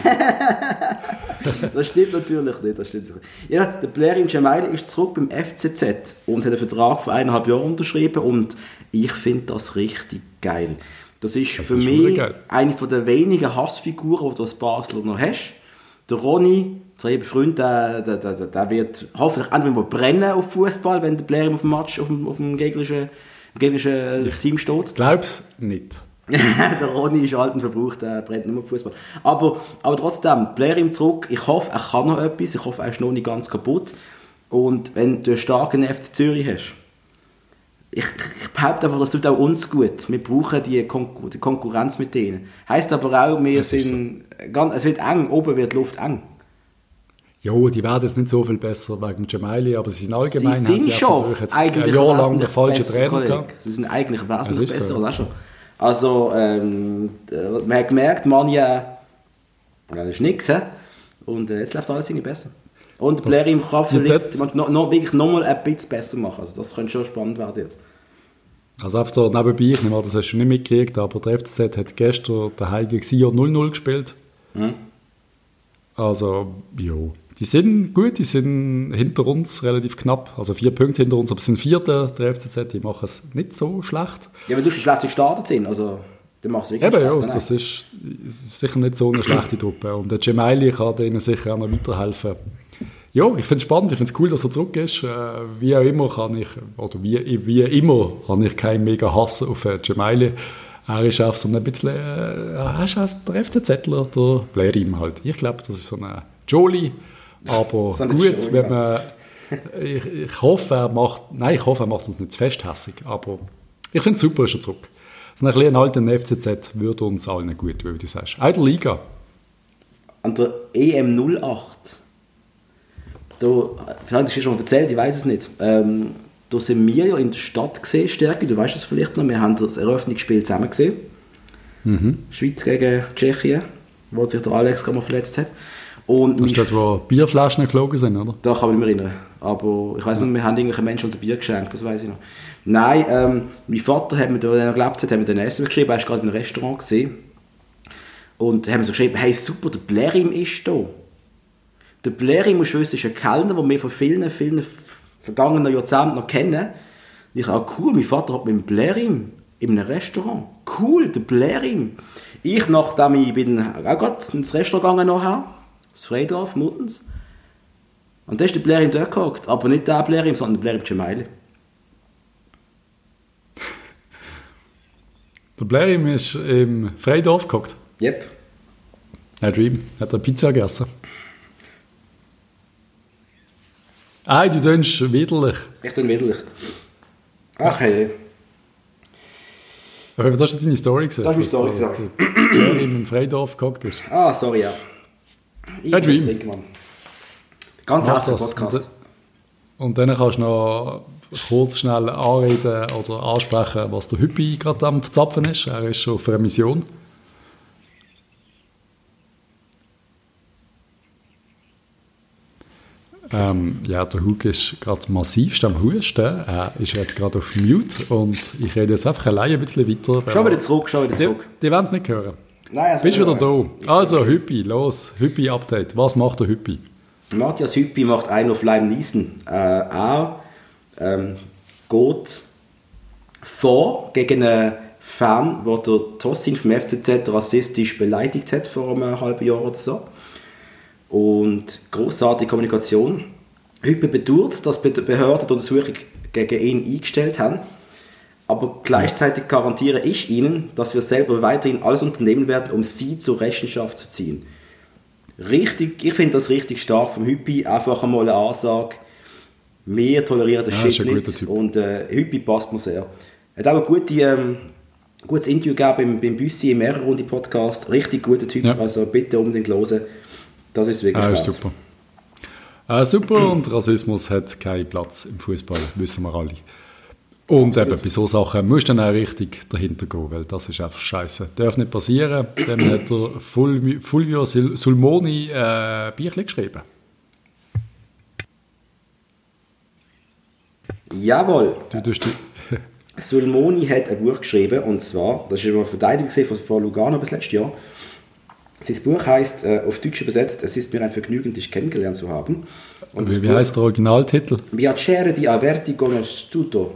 Das stimmt natürlich nicht. Das stimmt nicht. Ja, der Blerim Cemaili ist zurück beim F C Z und hat einen Vertrag für eineinhalb Jahre unterschrieben und ich finde das richtig geil. Das ist das für ist mich eine der wenigen Hassfiguren, die du als Basler noch hast. Der Ronny, unser lieber Freund, der, der, der, der wird hoffentlich endlich mal brennen auf Fußball, wenn der Blerim auf dem Match auf dem, auf dem gegnerischen, gegnerischen Team steht. Ich glaube es nicht. Der Ronny ist alt und verbraucht, der brennt nicht mehr auf Fußball. Aber, aber trotzdem, Blerim zurück. Ich hoffe, er kann noch etwas. Ich hoffe, er ist noch nicht ganz kaputt. Und wenn du einen starken F C Zürich hast, ich, ich behaupte einfach, das tut auch uns gut. Wir brauchen die, Konkur- die Konkurrenz mit denen. Heisst aber auch, wir sind so. ganz, es wird eng, oben wird die Luft eng. Jo, die werden jetzt nicht so viel besser wegen Cemaili, aber sie sind allgemein... Sie sind schon eigentlich ein Jahr lang der falsche Trainer gehabt. Sie sind eigentlich wesentlich besser, so. Auch schon. Also, ähm, man hat gemerkt, Manja, ja, das ist nichts, he? Und äh, jetzt läuft alles irgendwie besser. Und Blerim kann vielleicht noch, noch, wirklich noch mal ein bisschen besser machen. Also das könnte schon spannend werden jetzt. Also einfach so nebenbei, ich nehme an, das hast du nicht mitgekriegt, aber der F C Z hat gestern daheim gegen Sion null null gespielt. Mhm. Also, jo. Die sind gut, die sind hinter uns relativ knapp, also vier Punkte hinter uns, aber es sind Vierter, der F C Z, die machen es nicht so schlecht. Ja, wenn du schon schlecht gestartet sind, also dann machst du wirklich Eben, schlecht. Ja, das ist sicher nicht so eine schlechte Truppe und der Cemaili kann denen sicher auch noch weiterhelfen. Ja, ich finde es spannend, ich finde es cool, dass er zurück ist. Äh, wie auch immer kann ich, oder wie, wie immer, habe ich keinen mega Hass auf äh, Cemaili. Er ist auch so ein bisschen, äh, er ist auch der F C Zettler, der Blerim halt. Ich glaube, das ist so ein Jolie. Aber so gut, Show, wenn man, ich, ich hoffe, er macht, nein, ich hoffe, er macht uns nicht zu festhässig, aber ich finde es super, ist er zurück. So ein bisschen alter F C Z würde uns allen gut tun, wie du sagst. Auch der Liga. An der E M null acht, da, vielleicht hast du dir schon mal erzählt, ich weiß es nicht, ähm, da sind wir ja in der Stadt gesehen, Stärke, du weißt es vielleicht noch, wir haben das Eröffnungsspiel zusammen gesehen. Mhm. Schweiz gegen Tschechien, wo sich der Alex gerade mal verletzt hat. Und das ist dort, wo Bierflaschen geflogen sind, oder? Da kann ich mich erinnern. Aber ich weiss nicht, wir haben irgendwelchen Menschen unser Bier geschenkt, das weiss ich noch. Nein, ähm, mein Vater hat mir, da er noch gelebt hat, hat mir den Essen geschrieben, er war gerade in einem Restaurant gesehen. Und hat mir so geschrieben, hey super, der Blerim ist da. Der Blerim, musst du wissen, ist ein Kellner, den wir von vielen, vielen vergangenen Jahrzehnten noch kennen. Und ich auch cool, mein Vater hat mit dem Blerim in einem Restaurant. Cool, der Blerim. Ich, nachdem ich bin auch gerade ins Restaurant gegangen nachher, das Freidorf, Muttens. Und da ist der Blerim dort gehockt. Aber nicht der Blerim, sondern der Blerim Cemaili. Der Blerim ist im Freidorf gehockt? Yep. Herr Dream, hat er Pizza gegessen? Ah, du tönst widerlich. Ich tue widerlich. Ach hey. Aber das ist deine Story gesehen. Das ist meine Story gesehen. Der Blerim im Freidorf gehockt ist. Ah, sorry, ja. Ich Herr Dream. Denke, Mann. Ganz herzlicher Podcast. Und dann kannst du noch kurz schnell anreden oder ansprechen, was der Hüppi gerade am Verzapfen ist. Er ist schon auf einer Mission. Ähm, ja, der Hug ist gerade massivst am Husten. Er ist jetzt gerade auf Mute und ich rede jetzt einfach allein ein bisschen weiter. Schau wieder zurück, schau wieder zurück. Die, die werden es nicht hören. Nein, bist wieder da. Also, Hüppi, los. Hüppi-Update. Was macht der Hüppi? Matthias Hüppi macht einen auf Leim-Niesen. Äh, er ähm, geht vor gegen einen Fan, der der Tossin vom F C Z rassistisch beleidigt hat vor einem halben Jahr oder so. Und grossartige Kommunikation. Hüppi bedauert, dass die Behörden die Untersuchung gegen ihn eingestellt haben. Aber gleichzeitig garantiere ich Ihnen, dass wir selber weiterhin alles unternehmen werden, um Sie zur Rechenschaft zu ziehen. Richtig, ich finde das richtig stark vom Hüppi. Einfach einmal eine Ansage. Wir tolerieren den Ja, Shit ist ein guter nicht. Typ. Und äh, Hüppi passt mir sehr. Er hat auch ein gute, ähm, gutes Interview gegeben beim, beim Büssi im Mehrere-Runde-Podcast. Richtig guter Typ, Ja. also bitte unbedingt hören. Das ist wirklich Ah, ist wert. super. Ah, super, und Rassismus hat keinen Platz im Fußball, wissen wir alle. Und Absolut. eben bei solchen Sachen musst du dann auch richtig dahinter gehen, weil das ist einfach scheiße. Darf nicht passieren. Dann hat der Ful- Fulvio Sul- Sulmoni äh, Büchlein geschrieben. Jawohl. Du tust die Sulmoni hat ein Buch geschrieben, und zwar, das war eine Verteidigung von, von Lugano bis letztes Jahr. Sein Buch heisst, äh, auf Deutsch übersetzt, es ist mir ein Vergnügen, dich kennengelernt zu haben. Und das Wie Buch- heißt der Originaltitel? Piacere di averti conosciuto.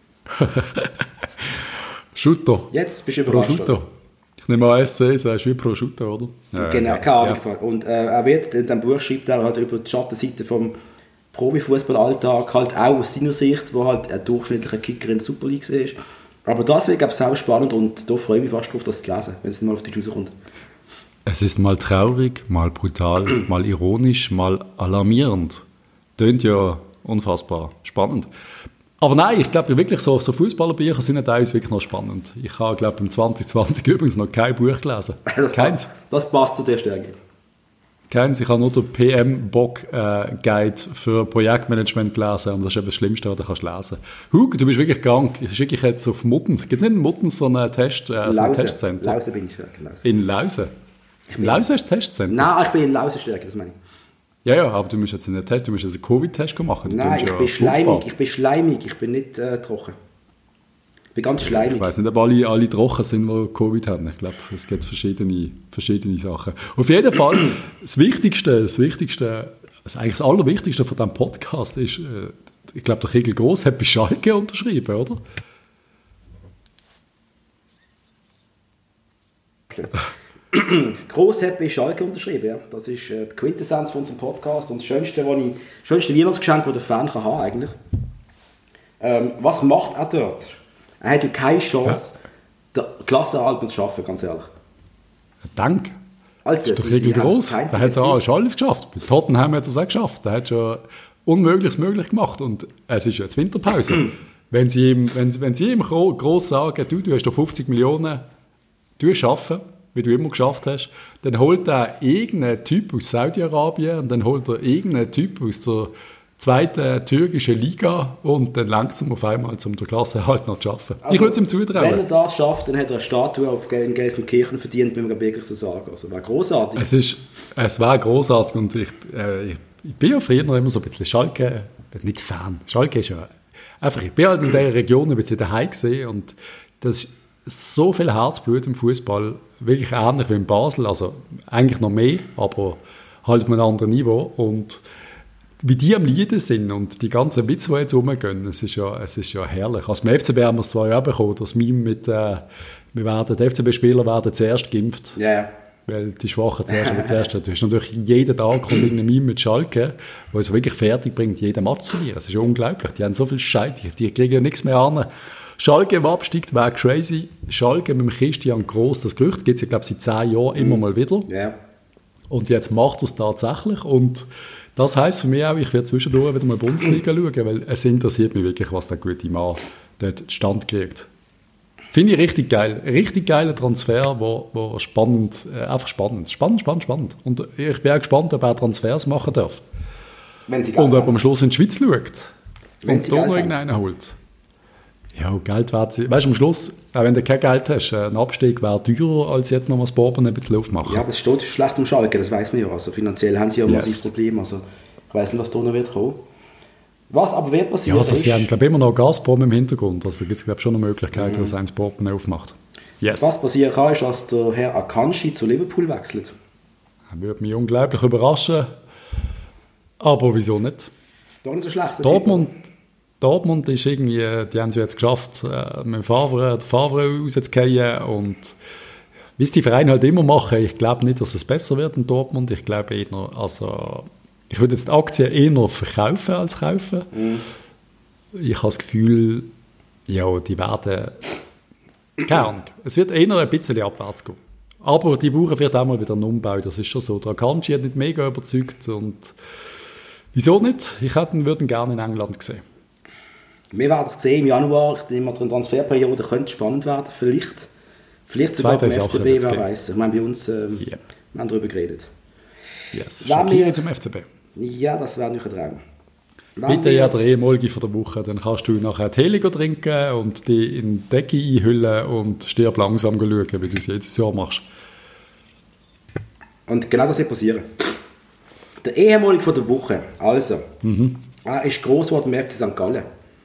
Prosciutto. Jetzt bist du überrascht. Prosciutto. Ich nehme an, S C, sagst du wie Prosciutto, oder? Ja, Genau, ja. keine Ahnung. Ja. Und äh, er wird in diesem Buch schreibt er halt über die Schattenseite vom Profifußballalltag, halt auch aus seiner Sicht, wo halt ein durchschnittlicher Kicker in der Super League ist. Aber das wird, glaube ich, auch spannend, und da freue ich mich fast drauf, das zu lesen, wenn es dann mal auf die Schuhe rauskommt. Es ist mal traurig, mal brutal, mal ironisch, mal alarmierend. Tönt ja unfassbar spannend. Aber nein, ich glaube wirklich, so, so Fußballerbücher sind teilweise wirklich noch spannend. Ich habe, glaube ich, im zwanzig zwanzig übrigens noch kein Buch gelesen. Das Keins. passt, das passt zu der Stärke. Keins. Ich habe nur den P M-Bock-Guide für Projektmanagement gelesen, und das ist eben das Schlimmste, was du kannst lesen. Hug, du bist wirklich gegangen. Ich schicke ich jetzt auf Muttens. Gibt es nicht in Muttens so einen Test, äh, so ein Lausen. Testcenter? Lausen bin ich, ja. Lausen. In Lausen? In Lausen ist das Testcenter? Nein, ich bin in Lausen Stärke, das meine ich. Ja, ja, aber du musst jetzt nicht Test, du musst jetzt einen Covid-Test machen. Du Nein, tust ich ja bin schleimig, furchtbar. ich bin schleimig, ich bin nicht äh, trocken. Ich bin ganz schleimig. Ich weiss nicht, ob alle, alle trocken sind, die Covid haben. Ich glaube, es gibt verschiedene, verschiedene Sachen. Auf jeden Fall, das Wichtigste, das Wichtigste, das eigentlich das Allerwichtigste von diesem Podcast ist, äh, ich glaube, der Kegel Gross hat bei Schalke unterschrieben, oder? Gross hat bei Schalke unterschrieben, ja. Das ist äh, die Quintessenz von unserem Podcast und das schönste, was ich, schönste Weihnachtsgeschenk, das der Fan kann haben eigentlich. Ähm, was macht er dort? Er hat ja keine Chance, ja. den Klassenerhalt zu schaffen, ganz ehrlich. Dank. Alter, Der Kegel Gross, der hat ja alles alles geschafft. Bei Tottenham hat er es auch geschafft. Der hat schon Unmögliches möglich gemacht. Und es ist jetzt Winterpause. wenn, sie ihm, wenn, wenn sie ihm gro- gross sagen, du, du hast doch fünfzig Millionen, du schaffen, wie du immer geschafft hast, dann holt er irgendeinen Typ aus Saudi-Arabien und dann holt er irgendeinen Typ aus der zweiten türkischen Liga und dann langt es ihm auf einmal, um der Klasse halt noch zu schaffen. Also, ich würde es ihm zutrauen. Wenn er das schafft, dann hat er eine Statue auf in Gelsenkirchen verdient, wenn man wirklich so sagen. Also wäre großartig. Es, ist, es war großartig und ich, äh, ich, ich bin ja früher noch immer so ein bisschen Schalke, nicht Fan, Schalke ist ja einfach, ich bin halt in dieser Region ein bisschen daheim gesehen und das ist so viel Herzblut im Fußball, wirklich ähnlich wie in Basel, also eigentlich noch mehr, aber halt auf einem anderen Niveau und wie die am Leiden sind und die ganzen Witze, die jetzt rumgehen, es ist ja, es ist ja herrlich. Also beim F C B haben wir es zwar ja auch bekommen, das Meme mit, äh, wir werden, die F C B-Spieler werden zuerst geimpft. Ja, yeah. Weil die Schwachen zuerst, aber zuerst. Du hast natürlich jeden Tag kommt irgendein Meme mit Schalke, wo es wirklich fertig bringt, jeden Match zu verlieren. Das ist ja unglaublich. Die haben so viel Scheiße, die, die kriegen ja nichts mehr an. Schalke im Abstieg wäre crazy. Schalke mit dem Christian Gross, das Gerücht gibt es ja, glaube ich, seit zehn Jahren immer mal wieder. Yeah. Und jetzt macht er es tatsächlich. Und das heisst für mich auch, ich werde zwischendurch wieder mal Bundesliga schauen, weil es interessiert mich wirklich, was der gute Mann dort Stand kriegt. Finde ich richtig geil. Richtig geiler Transfer, wo, wo spannend, äh, einfach spannend. Spannend, spannend, spannend. Und ich bin auch gespannt, ob er Transfers machen darf. Wenn sie Geld Und ob er haben. am Schluss in die Schweiz schaut. Wenn und sie da Geld noch haben. irgendeinen holt. Ja, Geld wert sie. Weißt du, am Schluss, auch wenn du kein Geld hast, ein Abstieg wäre teurer, als jetzt noch mal das Boben ein bisschen aufmachen. Ja, aber es steht schlecht um Schalke, das weiß man ja. Also finanziell haben sie ja ein Yes. massives Problem. Also ich weiß nicht, was da noch wird kommen. Was aber wird passieren, Ja, also ist, sie haben, glaube ich, immer noch Gazprom im Hintergrund. Also da gibt es, glaube ich, schon eine Möglichkeit, dass ein Boben aufmacht. Yes. was passieren kann, ist, dass der Herr Akanji zu Liverpool wechselt. Das würde mich unglaublich überraschen. Aber wieso nicht? Doch nicht so schlecht. der Dortmund, Dortmund ist irgendwie, die haben es jetzt geschafft, äh, mit dem Favre, der Favre rauszugehen und wie es die Vereine halt immer machen, ich glaube nicht, dass es besser wird in Dortmund. Ich glaube eher, also ich würde jetzt die Aktien eher verkaufen als kaufen. Mhm. Ich habe das Gefühl, ja, die werden, keine Ahnung, es wird eher ein bisschen abwärts gehen. Aber die brauchen vielleicht auch mal wieder einen Umbau, das ist schon so. Der Akanji hat nicht mega überzeugt und Wieso nicht? Ich hätte ihn, würde ihn gerne in England sehen. Wir werden es sehen im Januar, ich denke mal, die Transferperiode könnte spannend werden, vielleicht, vielleicht sogar beim F C B, wer weiß. Ich meine, bei uns, ähm, yep. wir haben darüber geredet. Yes, Shaqiri zum F C B. Ja, das wäre nicht ein Traum. Wenn Bitte ja der ehemalige von der Woche, dann kannst du nachher Tee trinken und dich in die Decke einhüllen und stirb langsam schauen, wie du es jedes Jahr machst. Und genau das wird passieren. Der ehemalige von der Woche, also, mhm. er ist gross geworden im F C Sankt Gallen.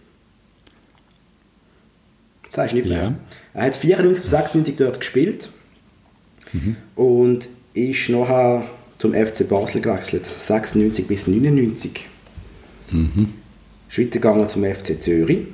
Das sagst du nicht mehr. Ja. Er hat vierundneunzig bis sechsundneunzig dort gespielt mhm. und ist nachher zum F C Basel gewechselt, sechsundneunzig bis neunundneunzig. Mhm. Ist weitergegangen zum F C Zürich.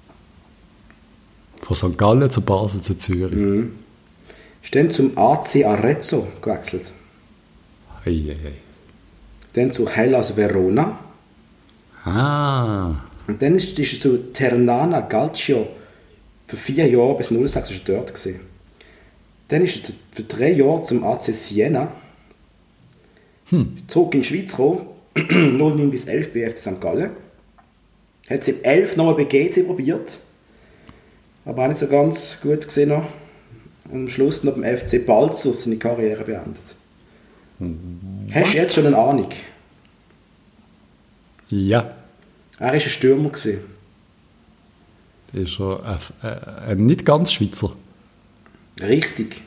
Von Sankt Gallen zu Basel zu Zürich. Mhm. Ist dann zum A C Arezzo gewechselt. Ei, ei, ei. Dann zu Hellas Verona. Ah. Und dann ist, ist er zu Ternana Calcio für vier Jahre bis null sechs ist er dort gewesen. Dann ist er für drei Jahre zum A C Siena. Hm. Zurück in die Schweiz gekommen. null neun bis elf bei F C Sankt Gallen. Hat es im elf nochmal bei G C probiert. Aber auch nicht so ganz gut gesehen noch. Und am Schluss noch beim F C Balzers seine Karriere beendet. What? Hast du jetzt schon eine Ahnung? Ja. Er war ein Stürmer. Gewesen. Ist er ein, ein nicht ganz Schweizer? Richtig.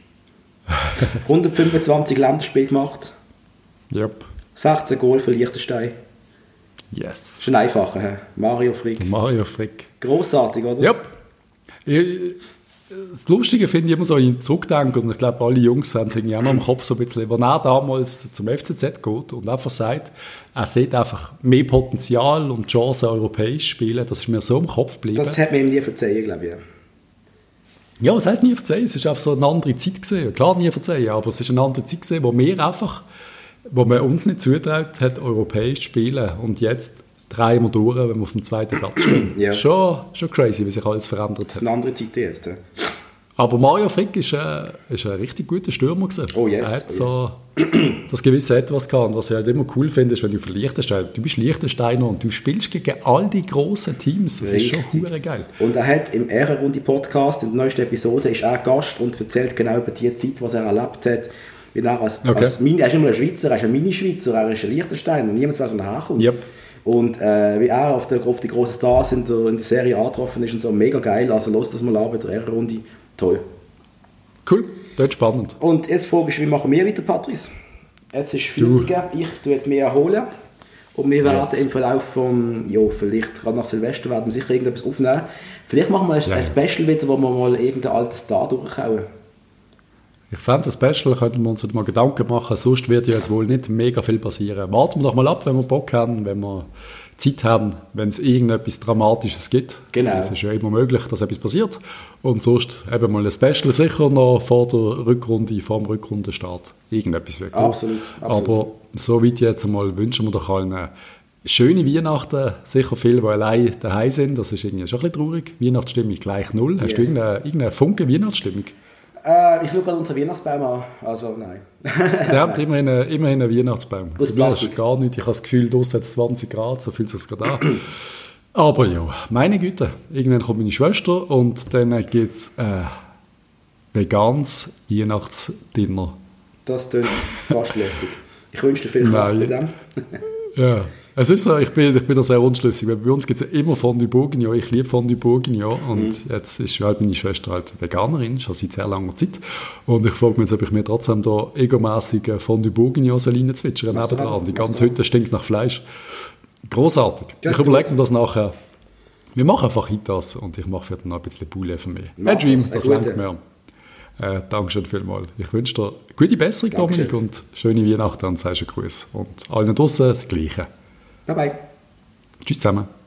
hundertfünfundzwanzig Länderspiele gemacht. Yep. sechzehn Goal für Liechtenstein. Yes. Das ist ein einfacher, he? Mario Frick. Mario Frick. Grossartig, oder? Yep. Ich, das Lustige finde ich immer so, ich zurückdenke, und ich glaube, alle Jungs haben es irgendwie auch noch im Kopf so ein bisschen, wenn er damals zum F C Z geht und einfach sagt, er sieht einfach mehr Potenzial und Chancen europäisch spielen, das ist mir so im Kopf geblieben. Das hat mir ihm nie verzeihen, glaube ich. Ja, was heisst nie verzeihen? Es ist einfach so eine andere Zeit gewesen. Klar, nie verzeihen, aber es ist eine andere Zeit gewesen, wo wir einfach, wo man uns nicht zutraut hat, europäisch zu spielen, und jetzt drehen wir durch, wenn wir auf dem zweiten Platz stehen. Ja. Schon, schon crazy, wie sich alles verändert hat. Das ist eine andere Zeit jetzt. Ja. Aber Mario Frick ist, äh, ist ein richtig guter Stürmer gewesen. Oh yes. Er hat oh so yes. das gewisse Etwas gehabt. Und was ich halt immer cool finde, ist, wenn du für Liechtenstein, du bist Liechtensteiner und du spielst gegen all die grossen Teams. Das richtig. Ist schon verdammt geil. Und er hat im Ehrenrunde-Podcast, in der neuesten Episode, ist er Gast und erzählt genau über die Zeit, was er erlebt hat. Wie er, als, okay. als Mini, er ist immer ein Schweizer, er ist ein Mini-Schweizer, er ist ein Liechtensteiner und niemand weiß, wo er herkommt. Yep. Und äh, wie er auf, der, auf die grossen Stars in der, in der Serie angetroffen ist und so, mega geil. Also los das mal an bei der Ehrenrunde. Toll. Cool, das ist spannend. Und jetzt frage ich, wie machen wir weiter, Patrice? Jetzt ist Freitag, ich tue jetzt mehr erholen. Und wir werden yes. im Verlauf von, ja, vielleicht gerade nach Silvester werden wir sicher irgendetwas aufnehmen. Vielleicht machen wir ein, ja. ein Special wieder, wo wir mal irgendein altes Star durchkauen. Ich fände das Special, könnten wir uns mal Gedanken machen, sonst wird ja jetzt wohl nicht mega viel passieren. Warten wir doch mal ab, wenn wir Bock haben, wenn wir Zeit haben, wenn es irgendetwas Dramatisches gibt. Genau. Es ist ja immer möglich, dass etwas passiert. Und sonst eben mal ein Special sicher noch vor der Rückrunde, vor dem Rückrundenstart. Irgendetwas wird gut. Absolut, absolut. Aber so weit jetzt einmal wünschen wir doch allen eine schöne Weihnachten. Sicher viele, die allein daheim sind. Das ist irgendwie schon ein bisschen traurig. Weihnachtsstimmung gleich null. Yes. Hast du irgendeine, irgendeine Funke Weihnachtsstimmung? Äh, ich schaue gerade unseren Weihnachtsbaum an, also nein. Der hat immerhin, eine, immerhin einen Weihnachtsbaum. Aus Plastik. Gar nicht. Ich habe das Gefühl, draussen hat es zwanzig Grad, so fühlt es sich gerade an. Aber ja, meine Güte, irgendwann kommt meine Schwester und dann gibt es äh, veganes Weihnachtsdinner. Das klingt fast lässig. Ich wünsche dir viel Kraft bei dem. Ja. Es ist so, ich bin, ich bin da sehr unschlüssig, weil bei uns gibt es ja immer Fondue Bourguignon, ich liebe Fondue Bourguignon und mhm. jetzt ist halt meine Schwester halt Veganerin, schon seit sehr langer Zeit, und ich frage mich jetzt, ob ich mir trotzdem da egomässig Fondue Bourguignon reinzwitschern soll nebendran, und die ganze Hütte stinkt nach Fleisch. Grossartig. Das ich überlege mir das nachher. Wir machen Fajitas und ich mache vielleicht noch ein bisschen Poulet für mich. Ein Dream, das lenkt mir. Äh, Dankeschön vielmals. Ich wünsche dir gute Besserung, Dankeschön. Dominik, und schöne Weihnachten und sagst einen Gruß. Und allen draussen das Gleiche. Bye bye. Tschüss zusammen.